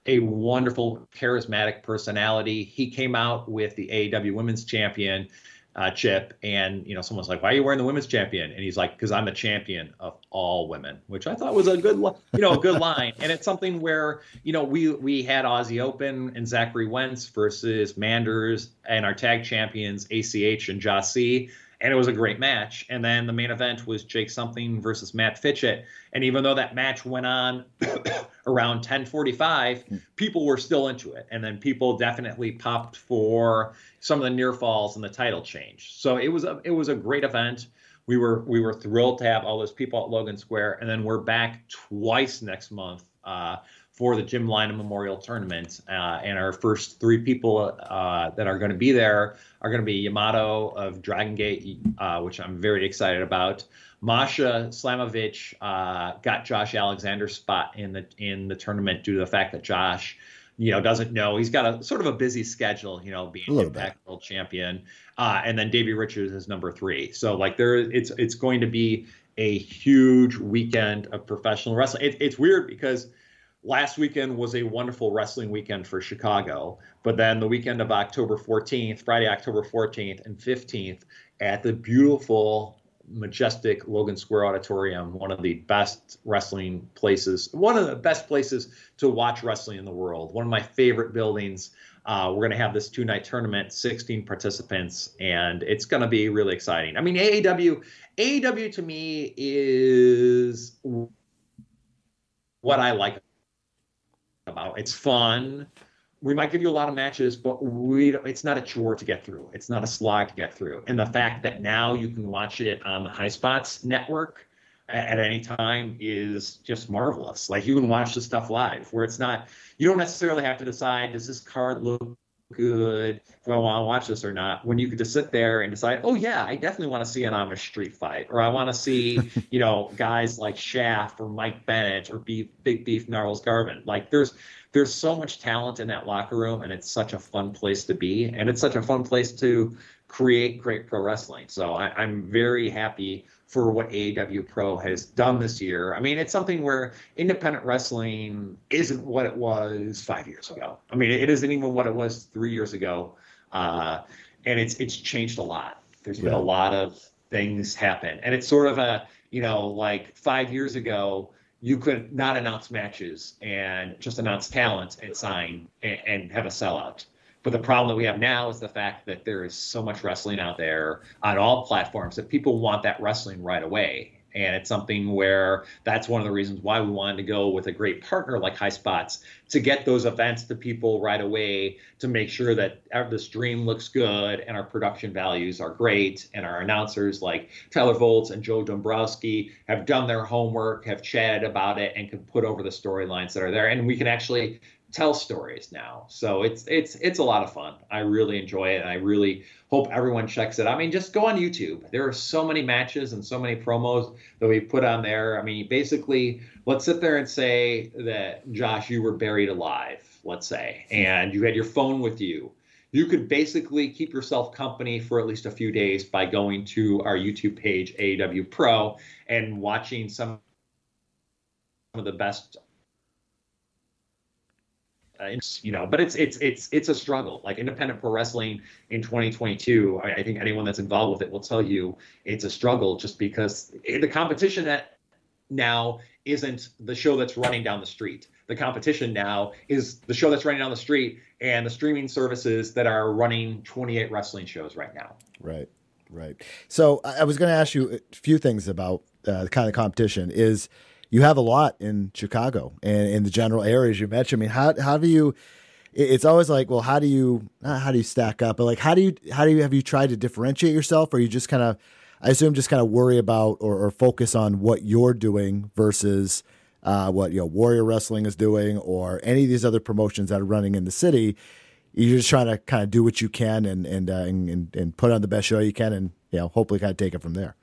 a wonderful, charismatic personality. He came out with the A E W Women's Champion uh, chip, and you know, someone's like, "Why are you wearing the Women's Champion?" And he's like, "Because I'm a champion of all women," which I thought was a good, you know, a good line. And it's something where, you know, we we had Aussie Open and Zachary Wentz versus Manders, and our tag champions A C H and Jossie. And it was a great match. And then the main event was Jake Something versus Matt Fitchett. And even though that match went on around ten forty-five, people were still into it. And then people definitely popped for some of the near falls and the title change. So it was a it was a great event. We were we were thrilled to have all those people at Logan Square. And then we're back twice next month uh, for the Jim Lynam Memorial Tournament. Uh, and our first three people uh, that are going to be there are going to be Yamato of Dragon Gate, uh, which I'm very excited about. Masha Slamovich uh, got Josh Alexander's spot in the in the tournament due to the fact that Josh, you know, doesn't know. He's got a sort of a busy schedule, you know, being Impact World Champion. Uh, and then Davey Richards is number three. So like there, it's it's going to be a huge weekend of professional wrestling. It, it's weird because last weekend was a wonderful wrestling weekend for Chicago, but then the weekend of October fourteenth, Friday, October fourteenth and fifteenth at the beautiful, majestic Logan Square Auditorium, one of the best wrestling places, one of the best places to watch wrestling in the world, one of my favorite buildings. Uh, we're going to have this two-night tournament, sixteen participants, and it's going to be really exciting. I mean, A E W, A E W to me is what I like about. It's fun. We might give you a lot of matches, but we it's not a chore to get through. It's not a slog to get through. And the fact that now you can watch it on the High Spots network at any time is just marvelous. Like you can watch the stuff live where it's not, you don't necessarily have to decide, does this card look good? Do I want to watch this or not? When you could just sit there and decide, oh yeah, I definitely want to see an Amish street fight, or I want to see, you know, guys like Shaft or Mike Bennett or Beef, Big Beef Gnarls Garvin. Like there's there's so much talent in that locker room, and it's such a fun place to be, and it's such a fun place to create great pro wrestling. So I, I'm very happy for what A E W Pro has done this year. I mean, it's something where independent wrestling isn't what it was five years ago. I mean, it isn't even what it was three years ago. Uh, and it's it's changed a lot. There's been Yeah. a lot of things happen. And it's sort of a, you know, like five years ago, you could not announce matches and just announce talent and sign and, and have a sellout. But the problem that we have now is the fact that there is so much wrestling out there on all platforms that people want that wrestling right away. And it's something where that's one of the reasons why we wanted to go with a great partner like High Spots to get those events to people right away, to make sure that the stream looks good and our production values are great. And our announcers like Tyler Volz and Joe Dombrowski have done their homework, have chatted about it, and can put over the storylines that are there. And we can actually tell stories now. So it's it's it's a lot of fun. I really enjoy it, and I really hope everyone checks it. I mean, just go on YouTube. There are so many matches and so many promos that we put on there. I mean, basically, let's sit there and say that, Josh, you were buried alive, let's say, and you had your phone with you. You could basically keep yourself company for at least a few days by going to our YouTube page, A E W Pro, and watching some of the best. Uh, it's, you know, but it's it's it's it's a struggle. Like independent pro wrestling in twenty twenty-two, I, I think anyone that's involved with it will tell you it's a struggle, just because the competition that now isn't the show that's running down the street. The competition now is the show that's running down the street and the streaming services that are running twenty-eight wrestling shows right now. Right, right. So I I was going to ask you a few things about uh, the kind of competition. Is you have a lot in Chicago and in the general areas you mentioned. I mean, how how do you? It's always like, well, how do you not how do you stack up? But like, how do you how do you have you tried to differentiate yourself, or you just kind of, I assume, just kind of worry about or, or focus on what you're doing versus uh, what you know Warrior Wrestling is doing, or any of these other promotions that are running in the city. You're just trying to kind of do what you can and and uh, and, and put on the best show you can, and you know hopefully kind of take it from there.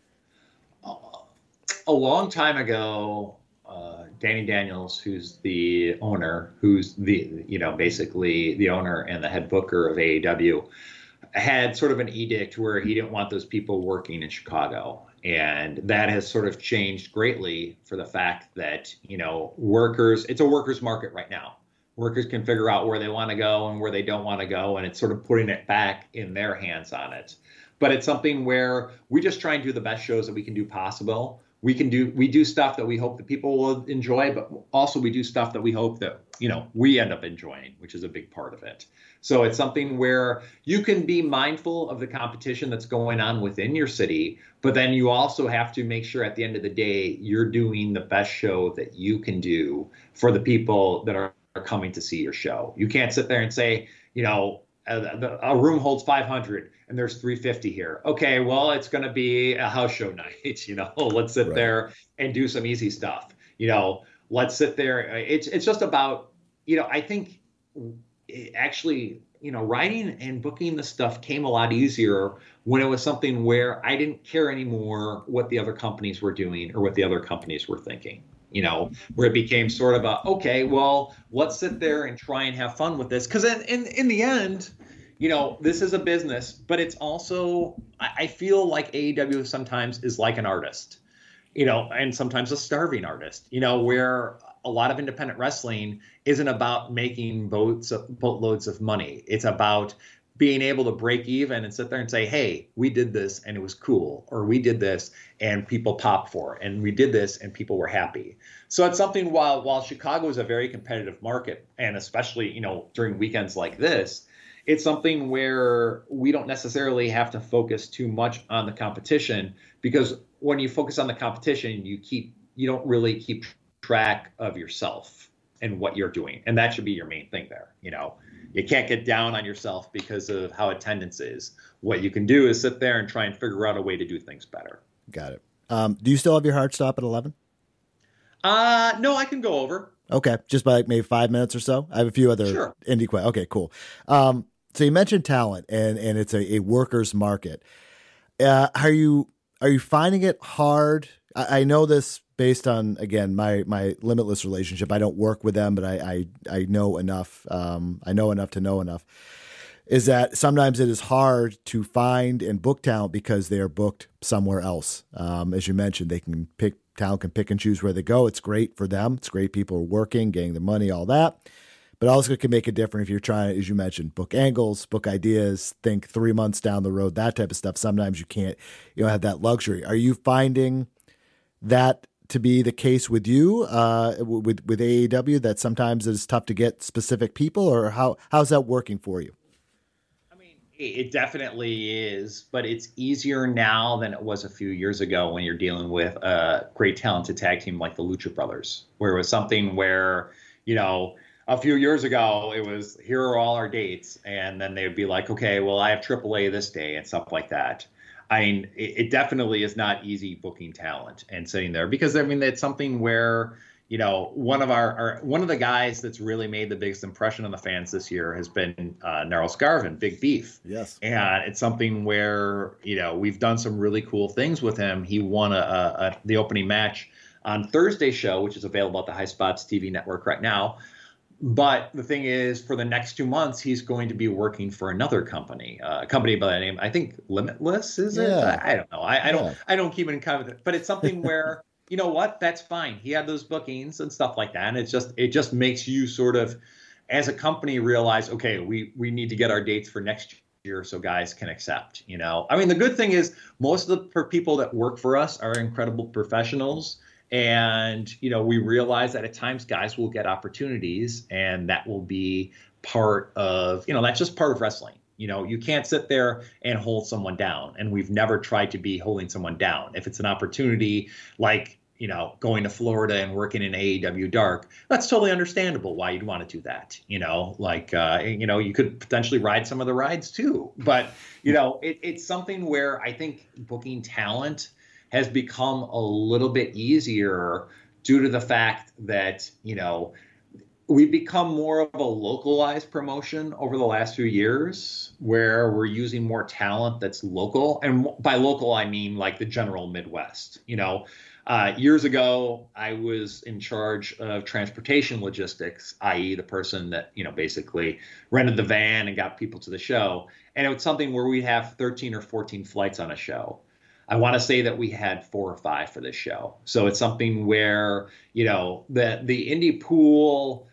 A long time ago, uh, Danny Daniels, who's the owner, who's the, you know, basically the owner and the head booker of A E W, had sort of an edict where he didn't want those people working in Chicago. And that has sort of changed greatly for the fact that, you know, workers, it's a workers market right now. Workers can figure out where they want to go and where they don't want to go, and it's sort of putting it back in their hands on it. But it's something where we just try and do the best shows that we can do possible. We can do we do stuff that we hope that people will enjoy, but also we do stuff that we hope that, you know, we end up enjoying, which is a big part of it. So it's something where you can be mindful of the competition that's going on within your city, but then you also have to make sure at the end of the day you're doing the best show that you can do for the people that are are coming to see your show. You can't sit there and say, you know, a, a room holds five hundred and there's three fifty here. Okay, well, it's going to be a house show night. You know, let's sit right there and do some easy stuff. You know, let's sit there. It's it's just about, you know, I think actually, you know, writing and booking the stuff came a lot easier when it was something where I didn't care anymore what the other companies were doing or what the other companies were thinking. You know, where it became sort of a, okay, well, let's sit there and try and have fun with this. Because in, in, in the end, you know, this is a business, but it's also, I feel like A E W sometimes is like an artist, you know, and sometimes a starving artist, you know, where a lot of independent wrestling isn't about making boats, boatloads of money. It's about being able to break even and sit there and say, hey, we did this and it was cool, or we did this and people popped for it, and we did this and people were happy. So it's something, while while Chicago is a very competitive market, and especially, you know, during weekends like this, it's something where we don't necessarily have to focus too much on the competition, because when you focus on the competition, you keep you don't really keep track of yourself and what you're doing. And that should be your main thing there, you know. You can't get down on yourself because of how attendance is. What you can do is sit there and try and figure out a way to do things better. Got it. Um, do you still have your hard stop at eleven? Uh, no, I can go over. Okay. Just by like maybe five minutes or so. I have a few other sure. indie questions. Okay, cool. Um, so you mentioned talent, and, and it's a, a worker's market. Uh, are you, are you finding it hard? I, I know this based on, again, my, my limitless relationship. I don't work with them, but I, I, I know enough. Um, I know enough to know enough, is that sometimes it is hard to find and book talent because they are booked somewhere else. Um, as you mentioned, they can pick talent can pick and choose where they go. It's great for them. It's great. People are working, getting the money, all that. But also it can make it different if you're trying, as you mentioned, book angles, book ideas, think three months down the road, that type of stuff. Sometimes you can't, you don't have that luxury. Are you finding that to be the case with you, uh, with with A E W, that sometimes it's tough to get specific people, or how how's that working for you? I mean, it definitely is, but it's easier now than it was a few years ago when you're dealing with a great talented tag team like the Lucha Brothers, where it was something where, you know, a few years ago it was, here are all our dates, and then they would be like, okay, well, I have triple A this day and stuff like that. I mean, it definitely is not easy booking talent and sitting there, because I mean, it's something where, you know, one of our, our one of the guys that's really made the biggest impression on the fans this year has been uh, Gnarls Garvin, Big Beef. Yes. And it's something where, you know, we've done some really cool things with him. He won a, a, a the opening match on Thursday's show, which is available at the High Spots T V network right now. But the thing is, for the next two months, he's going to be working for another company, uh, a company by the name, I think Limitless, is it? Yeah. I, I don't know. I, I don't. Yeah. I don't keep it in contact. But it's something where, you know what? That's fine. He had those bookings and stuff like that, and it's just it just makes you sort of, as a company, realize, okay, we we need to get our dates for next year so guys can accept. You know, I mean, the good thing is most of the people that work for us are incredible professionals. And, you know, we realize that at times guys will get opportunities, and that will be part of, you know, that's just part of wrestling. You know, you can't sit there and hold someone down. And we've never tried to be holding someone down. If it's an opportunity like, you know, going to Florida and working in A E W Dark, that's totally understandable why you'd want to do that. You know, like, uh, you know, you could potentially ride some of the rides too. But, you know, it, it's something where I think booking talent has become a little bit easier due to the fact that, you know, we've become more of a localized promotion over the last few years, where we're using more talent that's local. And by local, I mean like the general Midwest. You know, uh, years ago, I was in charge of transportation logistics, that is the person that, you know, basically rented the van and got people to the show. And it was something where we'd have thirteen or fourteen flights on a show. I want to say that we had four or five for this show. So it's something where, you know, the the indie pool,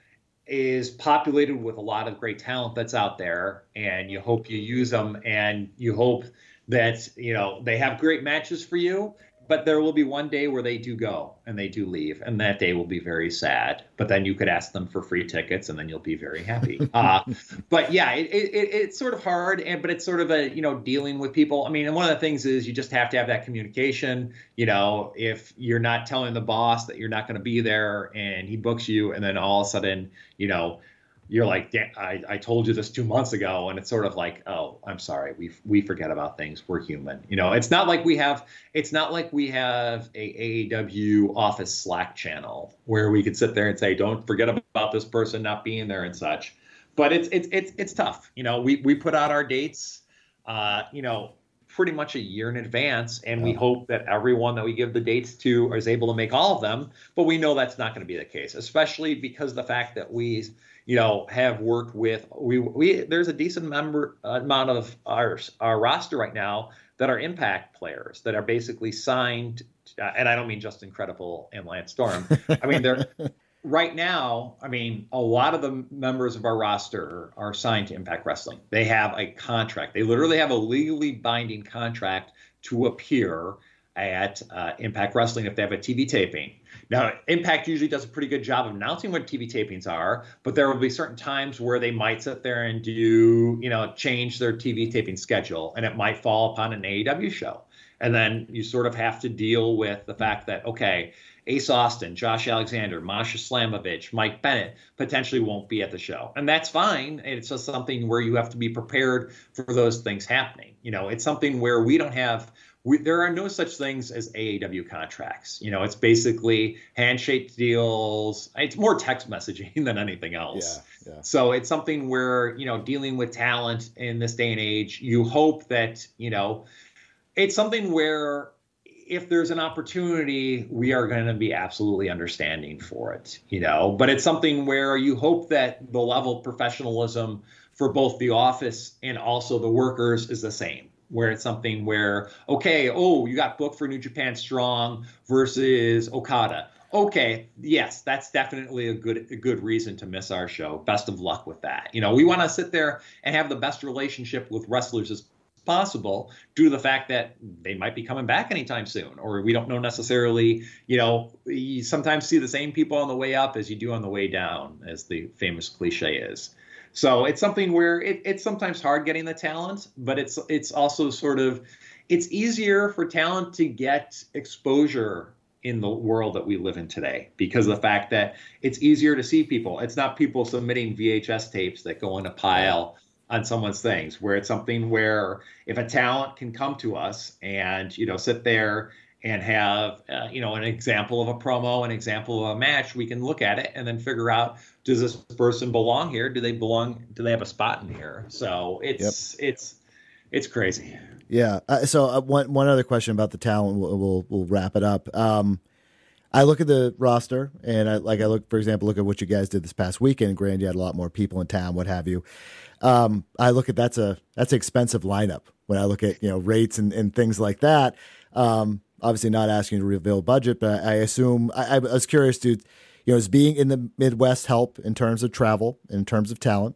is populated with a lot of great talent that's out there, and you hope you use them, and you hope that, you know, they have great matches for you, but there will be one day where they do go and they do leave, and that day will be very sad. But then you could ask them for free tickets, and then you'll be very happy. Uh, but yeah, it, it, it's sort of hard, and but it's sort of a, you know, dealing with people. I mean, and one of the things is you just have to have that communication. You know, if you're not telling the boss that you're not going to be there, and he books you, and then all of a sudden, you know, you're like, I, I told you this two months ago. And it's sort of like, oh, I'm sorry. We we forget about things. We're human. You know, it's not like we have it's not like we have a A E W office Slack channel where we could sit there and say, don't forget about this person not being there and such. But it's it's it's it's tough. You know, we, we put out our dates, uh, you know, pretty much a year in advance. And we hope that everyone that we give the dates to is able to make all of them. But we know that's not going to be the case, especially because of the fact that we, you know, have worked with, we, we there's a decent member amount of our, our roster right now that are Impact players that are basically signed. Uh, and I don't mean just Incredible and Lance Storm. I mean, they're right now, I mean, a lot of the members of our roster are signed to Impact Wrestling. They have a contract. They literally have a legally binding contract to appear at uh, Impact Wrestling if they have a T V taping. Now, Impact usually does a pretty good job of announcing what T V tapings are, but there will be certain times where they might sit there and do, you know, change their T V taping schedule, and it might fall upon an A E W show. And then you sort of have to deal with the fact that, okay, Ace Austin, Josh Alexander, Masha Slamovich, Mike Bennett potentially won't be at the show. And that's fine. It's just something where you have to be prepared for those things happening. You know, it's something where we don't have, we, there are no such things as A E W contracts. You know, it's basically handshake deals. It's more text messaging than anything else. Yeah, yeah. So it's something where, you know, dealing with talent in this day and age, you hope that, you know, it's something where if there's an opportunity, we are going to be absolutely understanding for it, you know, but it's something where you hope that the level of professionalism for both the office and also the workers is the same, where it's something where, okay, oh, you got booked for New Japan Strong versus Okada. Okay, yes, that's definitely a good a good reason to miss our show. Best of luck with that. You know, we want to sit there and have the best relationship with wrestlers as possible due to the fact that they might be coming back anytime soon, or we don't know necessarily, you know, you sometimes see the same people on the way up as you do on the way down, as the famous cliche is. So it's something where it, it's sometimes hard getting the talent, but it's it's also sort of, it's easier for talent to get exposure in the world that we live in today because of the fact that it's easier to see people. It's not people submitting V H S tapes that go in a pile on someone's things, where it's something where if a talent can come to us and, you know, sit there and have, uh, you know, an example of a promo, an example of a match, we can look at it and then figure out, does this person belong here? Do they belong? Do they have a spot in here? So it's, yep. it's, it's crazy. Yeah. Uh, so uh, one, one other question about the talent, we'll, we'll, we'll wrap it up. Um, I look at the roster and I like, I look, for example, look at what you guys did this past weekend. Granted, you had a lot more people in town, what have you. Um, I look at that's a that's an expensive lineup when I look at, you know, rates and, and things like that. Um, obviously not asking you to reveal budget, but I assume I, I was curious to, you know, is being in the Midwest help in terms of travel, in terms of talent?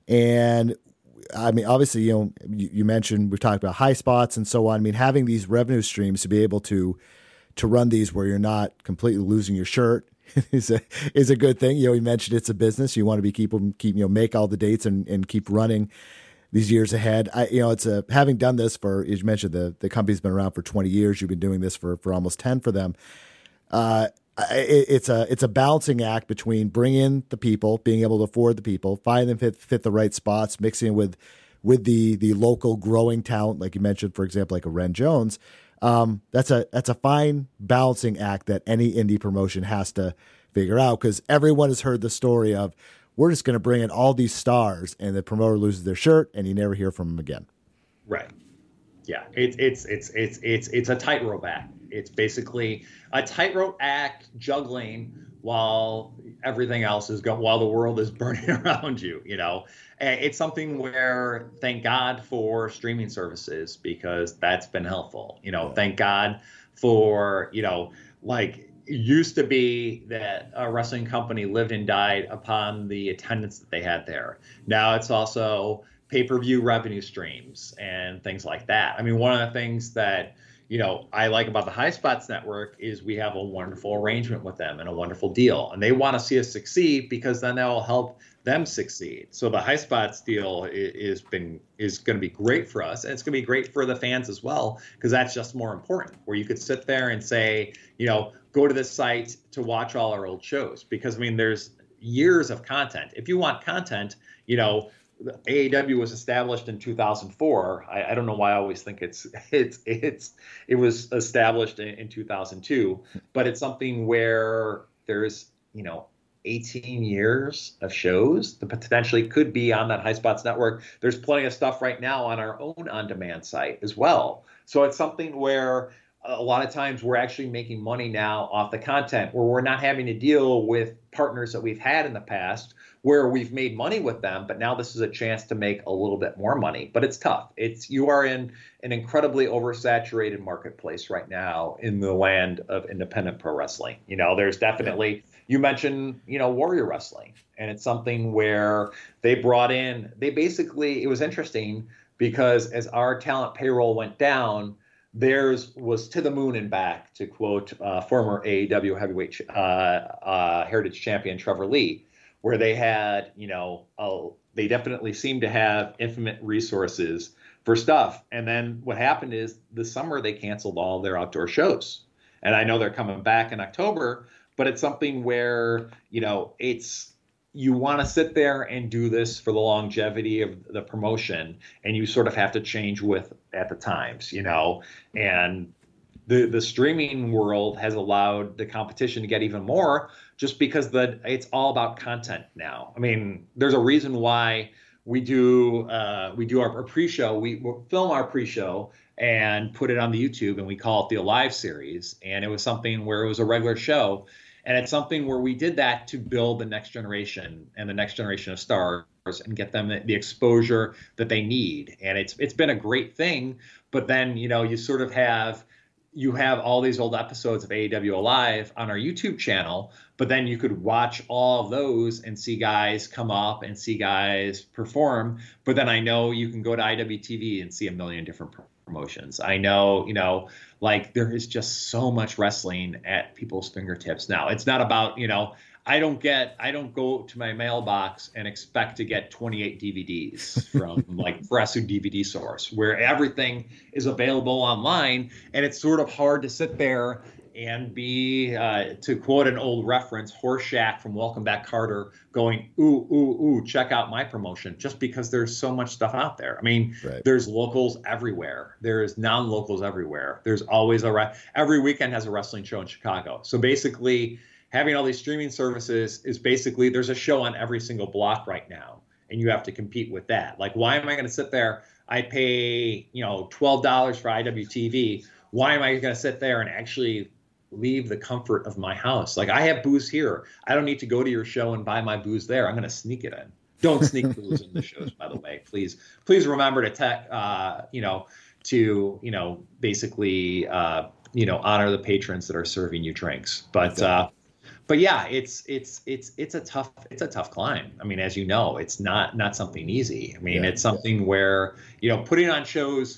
And I mean, obviously, you know, you, you mentioned, we've talked about high spots and so on. I mean, having these revenue streams to be able to to run these where you're not completely losing your shirt is a is a good thing. You know, you mentioned it's a business. You want to be keep them keep you know make all the dates and, and keep running these years ahead. I you know it's a having done this for, as you mentioned, the the company's been around for twenty years. You've been doing this for for almost ten for them. Uh, it, it's a it's a balancing act between bringing in the people, being able to afford the people, find them fit fit the right spots, mixing with with the the local growing talent, like you mentioned, for example, like a Ren Jones. Um, that's a that's a fine balancing act that any indie promotion has to figure out, because everyone has heard the story of, we're just going to bring in all these stars and the promoter loses their shirt and you never hear from them again. Right. Yeah. It's it's it's it's it's it's a tightrope act. It's basically a tightrope act juggling while everything else is going, while the world is burning around you. You know, it's something where, thank God for streaming services, because that's been helpful. You know, thank God for, you know, like it used to be that a wrestling company lived and died upon the attendance that they had there. Now it's also pay-per-view revenue streams and things like that. I mean, one of the things that, you know, I like about the High Spots Network is we have a wonderful arrangement with them and a wonderful deal. And they want to see us succeed because then that will help them succeed. So the High Spots deal is been is going to be great for us, and it's going to be great for the fans as well, because that's just more important. Where you could sit there and say, you know, go to this site to watch all our old shows, because I mean, there's years of content. If you want content, you know, A E W was established in two thousand four. I, I don't know why I always think it's it's it's it was established in, in two thousand two, but it's something where there's, you know, eighteen years of shows that potentially could be on that High Spots Network. There's plenty of stuff right now on our own on-demand site as well. So it's something where a lot of times we're actually making money now off the content, where we're not having to deal with partners that we've had in the past where we've made money with them, but now this is a chance to make a little bit more money. But it's tough. It's you are in an incredibly oversaturated marketplace right now in the land of independent pro wrestling. You know, there's definitely, you mentioned, you know, Warrior Wrestling, and it's something where they brought in, they basically, it was interesting because as our talent payroll went down, theirs was to the moon and back, to quote uh, former A E W heavyweight uh, uh, heritage champion Trevor Lee, where they had, you know, uh, they definitely seemed to have infinite resources for stuff. And then what happened is this summer they canceled all their outdoor shows. And I know they're coming back in October, but it's something where, you know, it's, you want to sit there and do this for the longevity of the promotion, and you sort of have to change with at the times, you know, and the the streaming world has allowed the competition to get even more, just because the it's all about content now. I mean, there's a reason why we do uh, we do our pre-show, we we'll film our pre-show and put it on the YouTube, and we call it the Alive series. And it was something where it was a regular show. And it's something where we did that to build the next generation and the next generation of stars and get them the exposure that they need. And it's it's been a great thing. But then, you know, you sort of have you have all these old episodes of A E W Alive on our YouTube channel, but then you could watch all of those and see guys come up and see guys perform. But then I know you can go to I W T V and see a million different promotions. I know, you know, like there is just so much wrestling at people's fingertips now. It's not about, you know, I don't get, I don't go to my mailbox and expect to get twenty-eight D V Ds from like Fressu D V D Source, where everything is available online. And it's sort of hard to sit there and be, uh, to quote an old reference, Horseshack from Welcome Back Carter, going, ooh, ooh, ooh, check out my promotion, just because there's so much stuff out there. I mean, right. There's locals everywhere. There's non-locals everywhere. There's always a, re- every weekend has a wrestling show in Chicago. So basically, having all these streaming services is basically, there's a show on every single block right now, and you have to compete with that. Like, why am I going to sit there? I pay, you know, twelve dollars for I W T V. Why am I going to sit there and actually leave the comfort of my house? Like, I have booze here. I don't need to go to your show and buy my booze there. I'm going to sneak it in. Don't sneak booze in the shows, by the way. Please, please remember to tech, uh, you know, to, you know, basically, uh, you know, honor the patrons that are serving you drinks. But, uh, but yeah, it's, it's, it's, it's a tough, it's a tough climb. I mean, as you know, it's not, not something easy. I mean, yeah, it's something yeah. where, you know, putting on shows,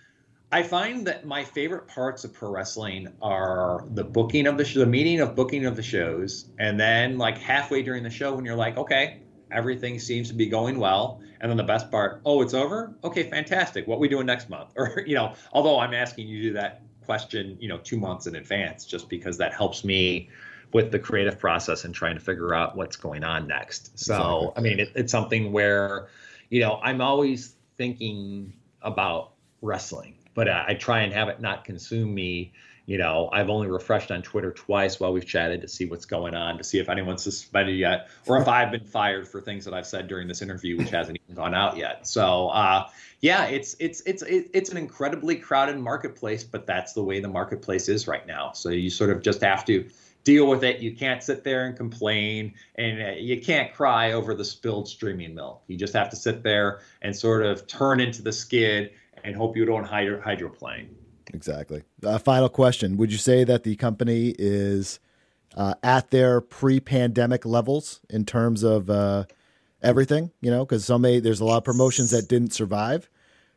I find that my favorite parts of pro wrestling are the booking of the show, the meeting of booking of the shows, and then like halfway during the show when you're like, okay, everything seems to be going well, and then the best part, oh, it's over? Okay, fantastic. What are we doing next month? Or, you know, although I'm asking you to do that question, you know, two months in advance, just because that helps me with the creative process and trying to figure out what's going on next. So, exactly. I mean, it, it's something where, you know, I'm always thinking about wrestling, but I, I try and have it not consume me. You know, I've only refreshed on Twitter twice while we've chatted to see what's going on, to see if anyone's suspended yet, or if I've been fired for things that I've said during this interview, which hasn't even gone out yet. So, uh, yeah, it's it's it's it's an incredibly crowded marketplace, but that's the way the marketplace is right now. So you sort of just have to deal with it. You can't sit there and complain, and uh, you can't cry over the spilled streaming milk. You just have to sit there and sort of turn into the skid and hope you don't hydro- hydroplane. Exactly. Uh, final question. Would you say that the company is uh, at their pre-pandemic levels in terms of uh, everything, you know, because so many, there's a lot of promotions that didn't survive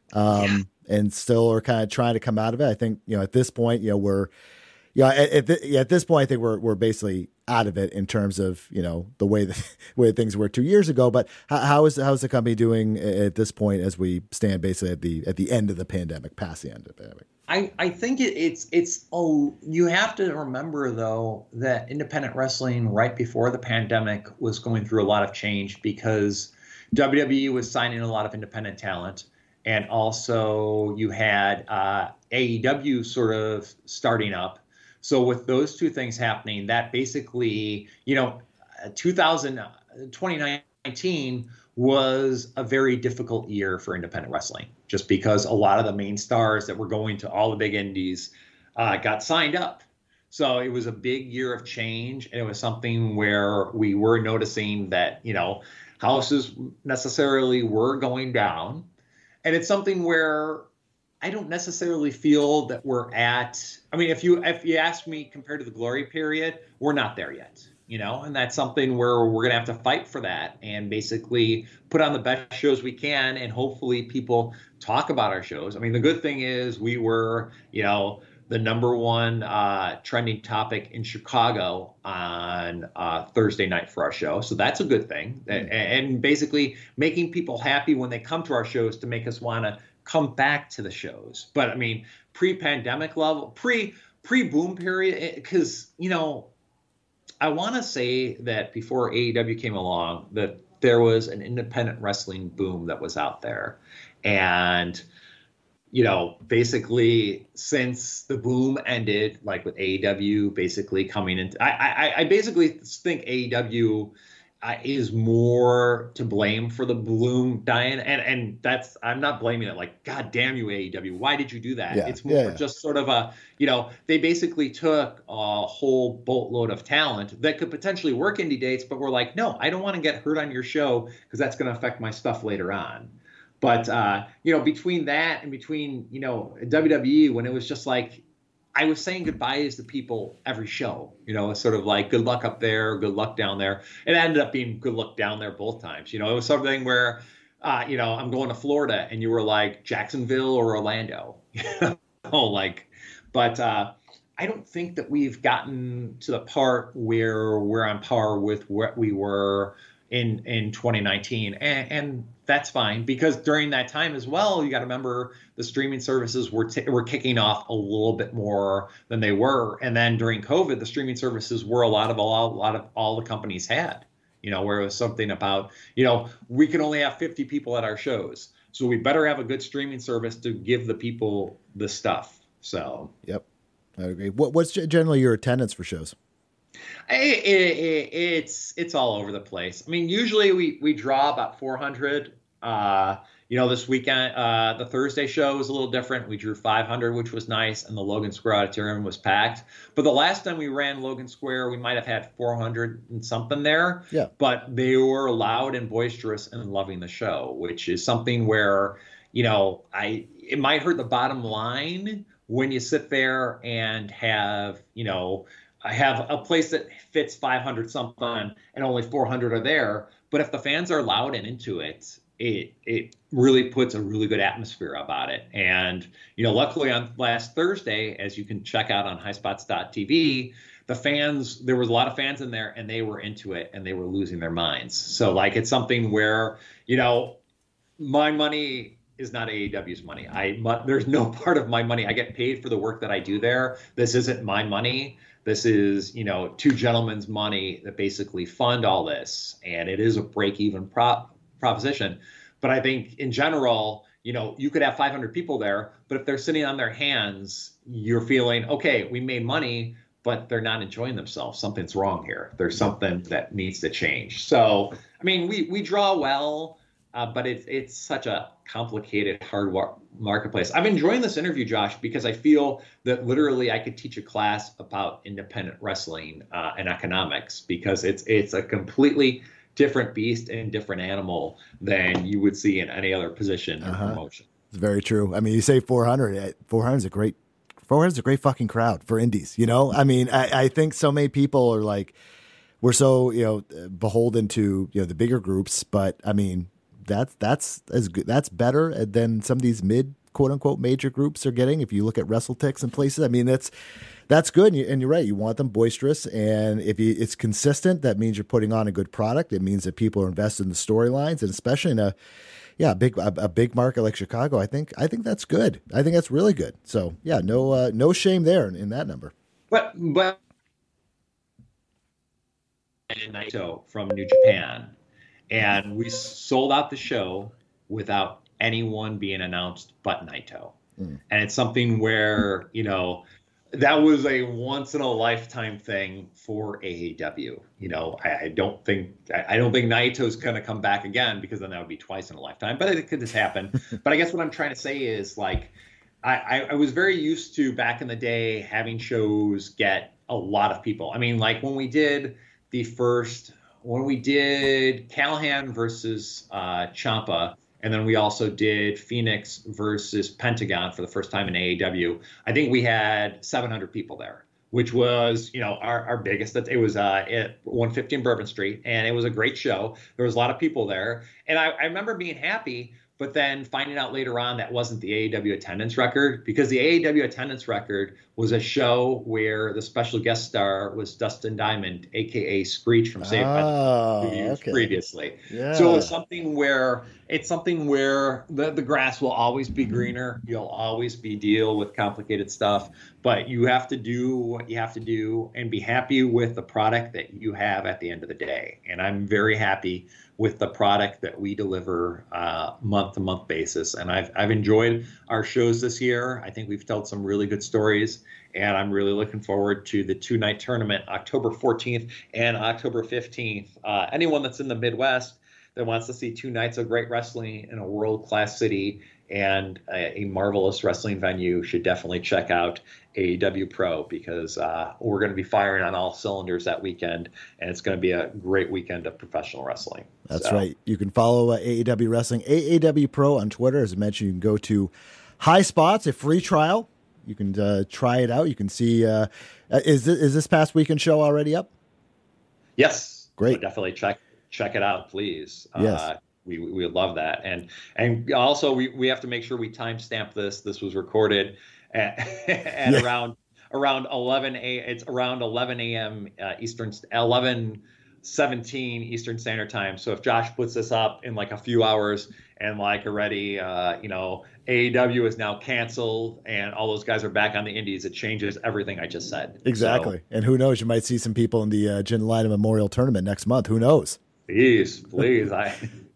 um, yeah. and still are kind of trying to come out of it. I think, you know, at this point, you know, we're, yeah, you know, at, at, th- at this point, I think we're we're basically out of it in terms of, you know, the way that way things were two years ago. But how, how is how is the company doing at this point as we stand basically at the at the end of the pandemic, past the end of the pandemic? I, I think it, it's it's oh you have to remember though that independent wrestling right before the pandemic was going through a lot of change because W W E was signing a lot of independent talent, and also you had uh, A E W sort of starting up. So with those two things happening, that basically, you know, two thousand, twenty nineteen was a very difficult year for independent wrestling, just because a lot of the main stars that were going to all the big indies uh, got signed up. So it was a big year of change, and it was something where we were noticing that, you know, houses necessarily were going down. And it's something where I don't necessarily feel that we're at, I mean, if you if you ask me compared to the glory period, we're not there yet, you know, and that's something where we're going to have to fight for that and basically put on the best shows we can. And hopefully people talk about our shows. I mean, the good thing is we were, you know, the number one uh, trending topic in Chicago on uh, Thursday night for our show. So that's a good thing. Mm-hmm. And basically making people happy when they come to our shows to make us want to come back to the shows. But I mean, pre-pandemic level, pre pre boom period, because, you know, I want to say that before A E W came along, that there was an independent wrestling boom that was out there. And, you know, basically since the boom ended, like with A E W basically coming into, I, I, I basically think A E W Uh, is more to blame for the bloom dying, and and that's I'm not blaming it like God damn you A E W, why did you do that? Yeah, it's more yeah, yeah. just sort of a, you know, they basically took a whole boatload of talent that could potentially work indie dates, but we're like, no, I don't want to get hurt on your show because that's going to affect my stuff later on. But uh, you know, between that and between, you know, W W E, when it was just like I was saying goodbyes to people every show, you know, it's sort of like good luck up there, good luck down there. It ended up being good luck down there both times. You know, it was something where, uh, you know, I'm going to Florida and you were like Jacksonville or Orlando, you know, like, but uh, I don't think that we've gotten to the part where we're on par with what we were in, in twenty nineteen. And, and that's fine, because during that time as well, you got to remember the streaming services were t- were kicking off a little bit more than they were. And then during COVID, the streaming services were a lot of a lot, a lot of all the companies had, you know, where it was something about, you know, we can only have fifty people at our shows, so we better have a good streaming service to give the people the stuff. So, yep, I agree. What, what's generally your attendance for shows? It, it, it's it's all over the place. I mean, usually we, we draw about four hundred. Uh, you know, this weekend, uh, the Thursday show was a little different. We drew five hundred, which was nice, and the Logan Square Auditorium was packed. But the last time we ran Logan Square, we might have had four hundred and something there. Yeah. But they were loud and boisterous and loving the show, which is something where, you know, I it might hurt the bottom line when you sit there and have, you know, I have a place that fits five hundred something and only four hundred are there. But if the fans are loud and into it, it it really puts a really good atmosphere about it. And, you know, luckily on last Thursday, as you can check out on high spots dot t v, the fans, there was a lot of fans in there and they were into it and they were losing their minds. So like, it's something where, you know, my money is not A E W's money. I there's no part of my money. I get paid for the work that I do there. This isn't my money. This is, you know, two gentlemen's money that basically fund all this. And it is a break-even prop proposition. But I think in general, you know, you could have five hundred people there, but if they're sitting on their hands, you're feeling, okay, we made money, but they're not enjoying themselves. Something's wrong here. There's something that needs to change. So, I mean, we, we draw well, uh, but it's, it's such a complicated, hard war- marketplace. I'm enjoying this interview, Josh, because I feel that literally I could teach a class about independent wrestling uh, and economics, because it's it's a completely different beast and different animal than you would see in any other position or uh-huh. promotion. It's very true. I mean, you say four hundred. four hundred is a great four hundred is a great fucking crowd for indies. You know, I mean, I, I think so many people are like, we're so, you know, beholden to, you know, the bigger groups, but I mean, that's, that's as good. That's better than some of these mid quote unquote major groups are getting. If you look at WrestleTix and places, I mean, that's, that's good. And, you, and you're right. You want them boisterous. And if you, it's consistent, that means you're putting on a good product. It means that people are invested in the storylines, and especially in a, yeah, a big, a, a big market like Chicago. I think, I think that's good. I think that's really good. So yeah, no, uh, no shame there in, in that number. But, but Naito from New Japan, and we sold out the show without anyone being announced but Naito. Mm. And it's something where, you know, that was a once in a lifetime thing for A E W. You know, I, I don't think I don't think Naito's going to come back again, because then that would be twice in a lifetime. But it could just happen. But I guess what I'm trying to say is, like, I, I was very used to back in the day having shows get a lot of people. I mean, like when we did the first, when we did Callahan versus uh, Ciampa. And then we also did Phoenix versus Pentagon for the first time in A E W. I think we had seven hundred people there, which was, you know, our, our biggest. It was uh, at one fifteen Bourbon Street, and it was a great show. There was a lot of people there. And I, I remember being happy, but then finding out later on that wasn't the A E W attendance record, because the A E W attendance record was a show where the special guest star was Dustin Diamond, a k a. Screech from Saved by the Bell okay. previously. Yeah. So it's something where it's something where the, the grass will always be greener. You'll always be deal with complicated stuff, but you have to do what you have to do and be happy with the product that you have at the end of the day. And I'm very happy with the product that we deliver uh, month to month basis. And I've, I've enjoyed our shows this year. I think we've told some really good stories, and I'm really looking forward to the two night tournament, October fourteenth and October fifteenth. Uh, anyone that's in the Midwest that wants to see two nights of great wrestling in a world-class city and a, a marvelous wrestling venue should definitely check out A E W Pro, because uh, we're going to be firing on all cylinders that weekend, and it's going to be a great weekend of professional wrestling. That's so. right. You can follow uh, A E W Wrestling, A E W Pro on Twitter. As I mentioned, you can go to High Spots, a free trial. You can uh, try it out. You can see, uh, is, this, is this past weekend show already up? Yes. Great. So definitely check check it out, please. Yes. Uh, we we would love that. And and also we, we have to make sure we timestamp this. This was recorded at, at yeah. around around eleven a. It's around eleven a.m. Uh, Eastern eleven seventeen Eastern Standard Time. So if Josh puts this up in like a few hours and like already, uh, you know, A E W is now canceled and all those guys are back on the indies, it changes everything I just said. Exactly. So, and who knows, you might see some people in the uh, Jin Lina Memorial Tournament next month. Who knows? Please, please. I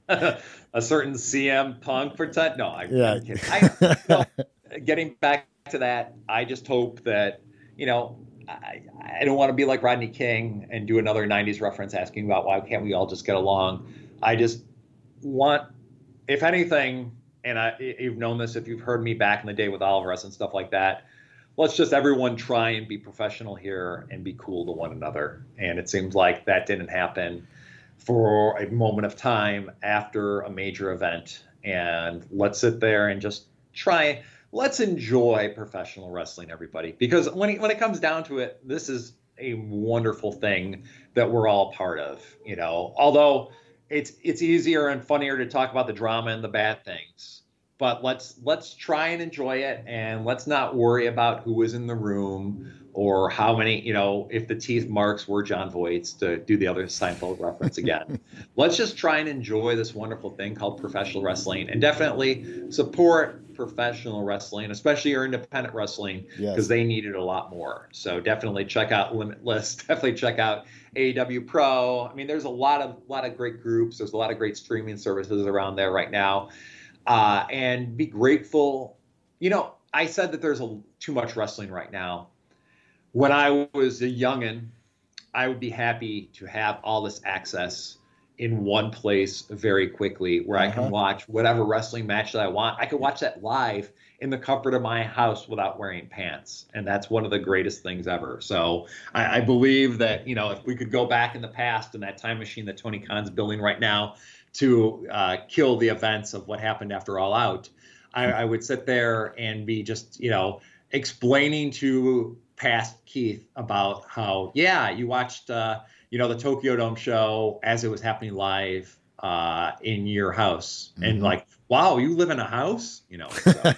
a certain C M Punk for ten. No, I, yeah. I'm kidding. I, no, getting back to that, I just hope that, you know, I, I don't want to be like Rodney King and do another nineties reference asking about why can't we all just get along. I just want, if anything, and I, you've known this if you've heard me back in the day with Oliver and stuff like that, let's just everyone try and be professional here and be cool to one another. And it seems like that didn't happen for a moment of time after a major event. And let's sit there and just try, let's enjoy professional wrestling, everybody. Because when it, when it comes down to it, this is a wonderful thing that we're all part of, you know, although it's it's easier and funnier to talk about the drama and the bad things. But let's let's try and enjoy it, and let's not worry about who was in the room or how many, you know, if the teeth marks were John Voight's, to do the other Seinfeld reference again. Let's just try and enjoy this wonderful thing called professional wrestling, and definitely support professional wrestling, especially your independent wrestling, because yes. they need it a lot more. So definitely check out Limitless. Definitely check out A E W Pro. I mean, there's a lot of lot of great groups. There's a lot of great streaming services around there right now. Uh, and be grateful. You know, I said that there's a, too much wrestling right now. When I was a youngin', I would be happy to have all this access in one place very quickly, where uh-huh. I can watch whatever wrestling match that I want. I could watch that live in the comfort of my house without wearing pants. And that's one of the greatest things ever. So I, I believe that, you know, if we could go back in the past in that time machine that Tony Khan's building right now to uh, kill the events of what happened after All Out, I, I would sit there and be just, you know, explaining to past Keith about how, yeah, you watched, uh, you know, the Tokyo Dome show as it was happening live uh, in your house. Mm-hmm. And like, wow, you live in a house, you know. So.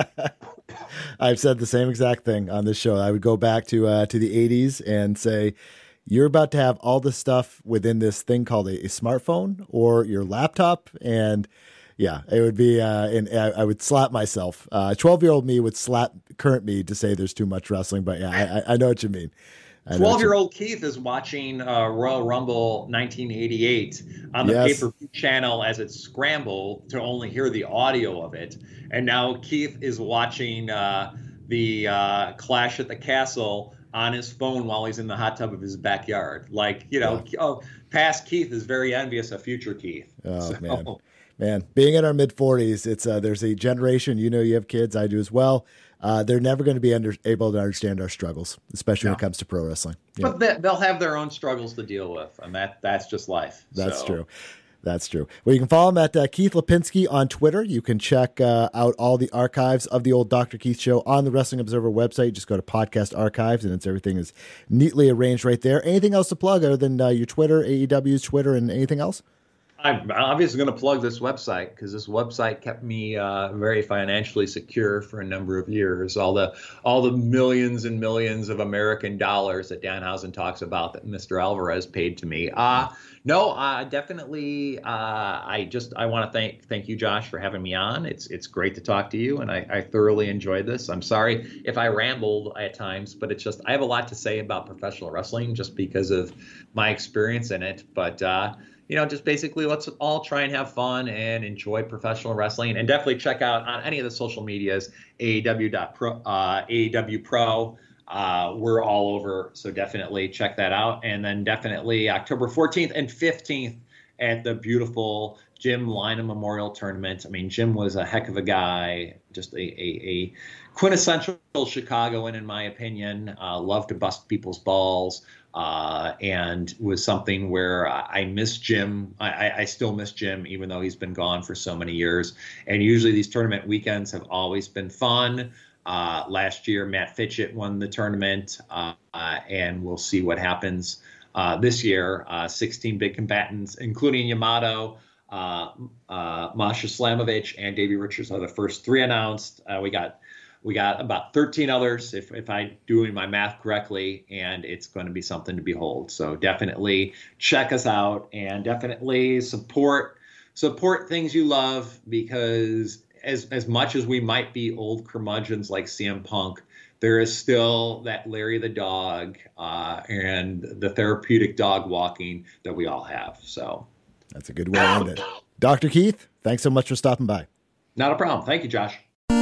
I've said the same exact thing on this show. I would go back to uh, to the eighties and say, you're about to have all this stuff within this thing called a, a smartphone or your laptop. And yeah, it would be, uh, and I, I would slap myself. Uh, twelve-year-old me would slap current me to say there's too much wrestling. But yeah, I, I know what you mean. twelve-year-old Keith is watching uh, Royal Rumble nineteen eighty-eight on the yes. pay-per-view channel as it's scrambled to only hear the audio of it. And now Keith is watching uh, the uh, Clash at the Castle on his phone while he's in the hot tub of his backyard. Like, you know, yeah. oh, past Keith is very envious of future Keith. Oh, so. man. Man, being in our mid forties, it's uh, there's a generation, you know, you have kids, I do as well. Uh, they're never going to be under, able to understand our struggles, especially no. when it comes to pro wrestling. Yeah. But they, they'll have their own struggles to deal with, and that that's just life. That's so. true. That's true. Well, you can follow him at uh, Keith Lipinski on Twitter. You can check uh, out all the archives of the old Doctor Keith show on the Wrestling Observer website. Just go to podcast archives, and it's everything is neatly arranged right there. Anything else to plug other than uh, your Twitter, A E W's Twitter, and anything else? I'm obviously going to plug this website because this website kept me uh, very financially secure for a number of years. All the all the millions and millions of American dollars that Danhausen talks about that Mister Alvarez paid to me. Uh, no, uh, definitely. Uh, I just I want to thank thank you, Josh, for having me on. It's it's great to talk to you, and I, I thoroughly enjoyed this. I'm sorry if I rambled at times, but it's just I have a lot to say about professional wrestling just because of my experience in it. But uh, you know, just basically let's all try and have fun and enjoy professional wrestling, and definitely check out on any of the social medias, A E W dot pro, uh, A E W Pro. Uh, we're all over, so definitely check that out. And then definitely October fourteenth and fifteenth at the beautiful Jim Lynam Memorial Tournament. I mean, Jim was a heck of a guy, just a, a, a quintessential Chicagoan, in my opinion. Uh, loved to bust people's balls. Uh, and was something where I, I miss Jim. I, I still miss Jim, even though he's been gone for so many years. And usually these tournament weekends have always been fun. Uh, last year, Matt Fitchett won the tournament, uh, uh, and we'll see what happens uh, this year. Uh, sixteen big combatants, including Yamato, uh, uh, Masha Slamovich, and Davey Richards are the first three announced. Uh, we got We got about thirteen others, if, if I'm doing my math correctly, and it's going to be something to behold. So definitely check us out, and definitely support support things you love, because as as much as we might be old curmudgeons like C M Punk, there is still that Larry the dog uh, and the therapeutic dog walking that we all have. So that's a good way to end it. Doctor Keith, thanks so much for stopping by. Not a problem. Thank you, Josh.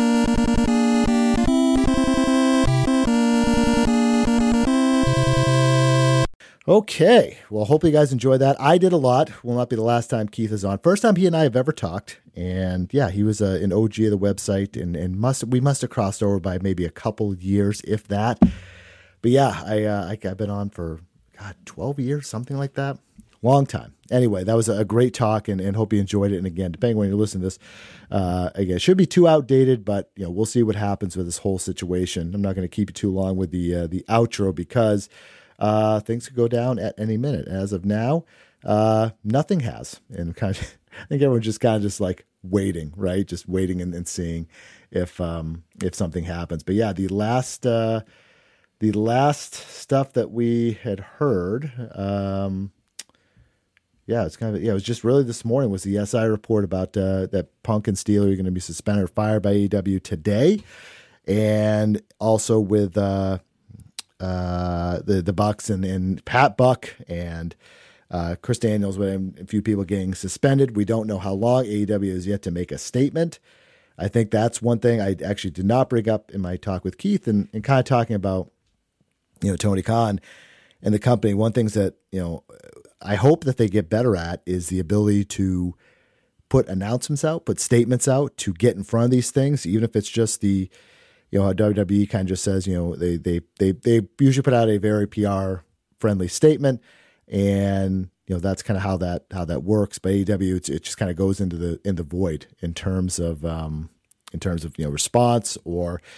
Okay, well, hopefully you guys enjoyed that. I did a lot. Will not be the last time Keith is on. First time he and I have ever talked, and yeah, he was uh, an O G of the website, and and must we must have crossed over by maybe a couple years, if that. But yeah, I, uh, I I've been on for God twelve years, something like that, long time. Anyway, that was a great talk, and, and hope you enjoyed it. And again, depending when you listen to this, uh, again, it should be too outdated, but you know we'll see what happens with this whole situation. I'm not going to keep you too long with the uh, the outro because. Uh, things could go down at any minute. As of now, uh, nothing has. And kind of, I think everyone's just kind of just like waiting, right? Just waiting and, and seeing if um, if something happens. But yeah, the last uh, the last stuff that we had heard, um, yeah, it's kind of yeah, it was just really this morning was the S I report about uh, that Punk and Steeler are going to be suspended or fired by A E W today, and also with. Uh, Uh, the the Bucks and, and Pat Buck and uh, Chris Daniels, with a few people getting suspended. We don't know how long. A E W has yet to make a statement. I think that's one thing I actually did not bring up in my talk with Keith, and, and kind of talking about, you know, Tony Khan and the company. One thing that, you know, I hope that they get better at is the ability to put announcements out, put statements out, to get in front of these things, even if it's just the, you know, how W W E kind of just says, you know, they they they they usually put out a very P R friendly statement, and you know that's kind of how that how that works. But A E W, it's, it just kind of goes into the in the void in terms of um, in terms of you know response or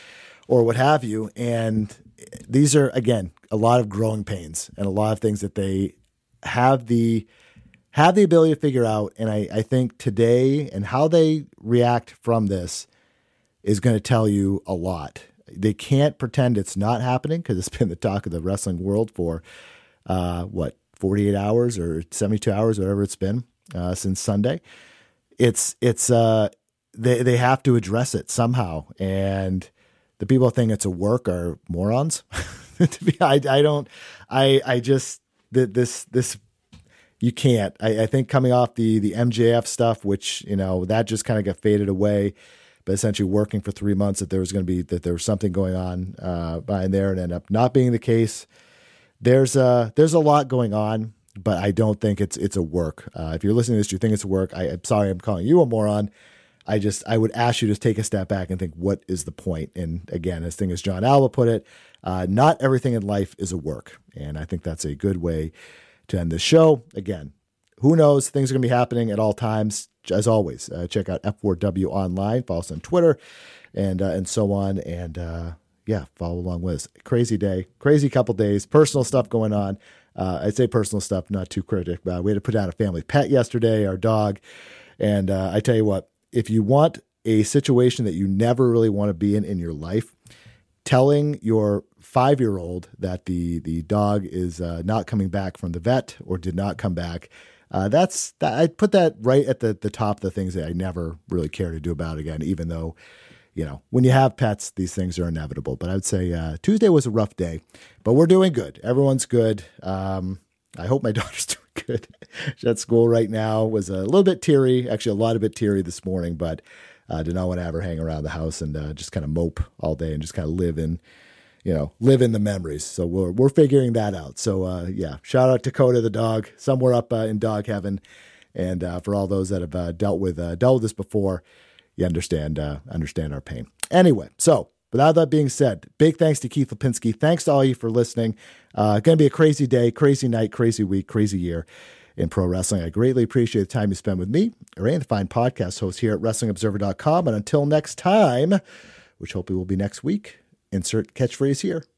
or what have you. And these are, again, a lot of growing pains and a lot of things that they have the have the ability to figure out. And I, I think today and how they react from this is going to tell you a lot. They can't pretend it's not happening because it's been the talk of the wrestling world for, uh, what, forty-eight hours or seventy-two hours, whatever it's been uh, since Sunday. It's, it's, uh, they, they have to address it somehow. And the people who think it's a work are morons. to be, I, I don't, I, I just, this, this, you can't, I, I think coming off the, the M J F stuff, which, you know, that just kind of got faded away, but essentially working for three months that there was going to be, that there was something going on uh, behind there and ended up not being the case. There's a, there's a lot going on, but I don't think it's, it's a work. Uh, if you're listening to this, you think it's a work. I, I'm sorry, I'm calling you a moron. I just, I would ask you to take a step back and think, what is the point? And again, as thing as John Alba put it, uh, not everything in life is a work. And I think that's a good way to end this show. Again, who knows? Things are going to be happening at all times. As always, uh, check out F four W online, follow us on Twitter and, uh, and so on. And, uh, yeah, follow along with us. Crazy day, crazy couple days, personal stuff going on. Uh, I'd say personal stuff, not too cryptic, but we had to put down a family pet yesterday, our dog. And, uh, I tell you what, if you want a situation that you never really want to be in in your life, telling your five-year-old that the the dog is uh, not coming back from the vet or did not come back, uh, that's that, I'd put that right at the, the top of the things that I never really care to do about again, even though, you know, when you have pets, these things are inevitable. But I would say uh, Tuesday was a rough day, but we're doing good. Everyone's good. Um, I hope my daughter's doing good. She's at school right now. Was a little bit teary, actually a lot of bit teary this morning, but uh, did not want to have her hang around the house and uh, just kind of mope all day and just kind of live in, you know, live in the memories. So we're we're figuring that out. So uh, yeah, shout out to Coda the dog, somewhere up uh, in dog heaven, and uh, for all those that have uh, dealt with uh, dealt with this before, you understand uh, understand our pain. Anyway, so. Without that being said, big thanks to Keith Lipinski. Thanks to all you for listening. Uh, going to be a crazy day, crazy night, crazy week, crazy year in pro wrestling. I greatly appreciate the time you spend with me, Ray, the fine podcast host here at Wrestling Observer dot com. And until next time, which hopefully will be next week, insert catchphrase here.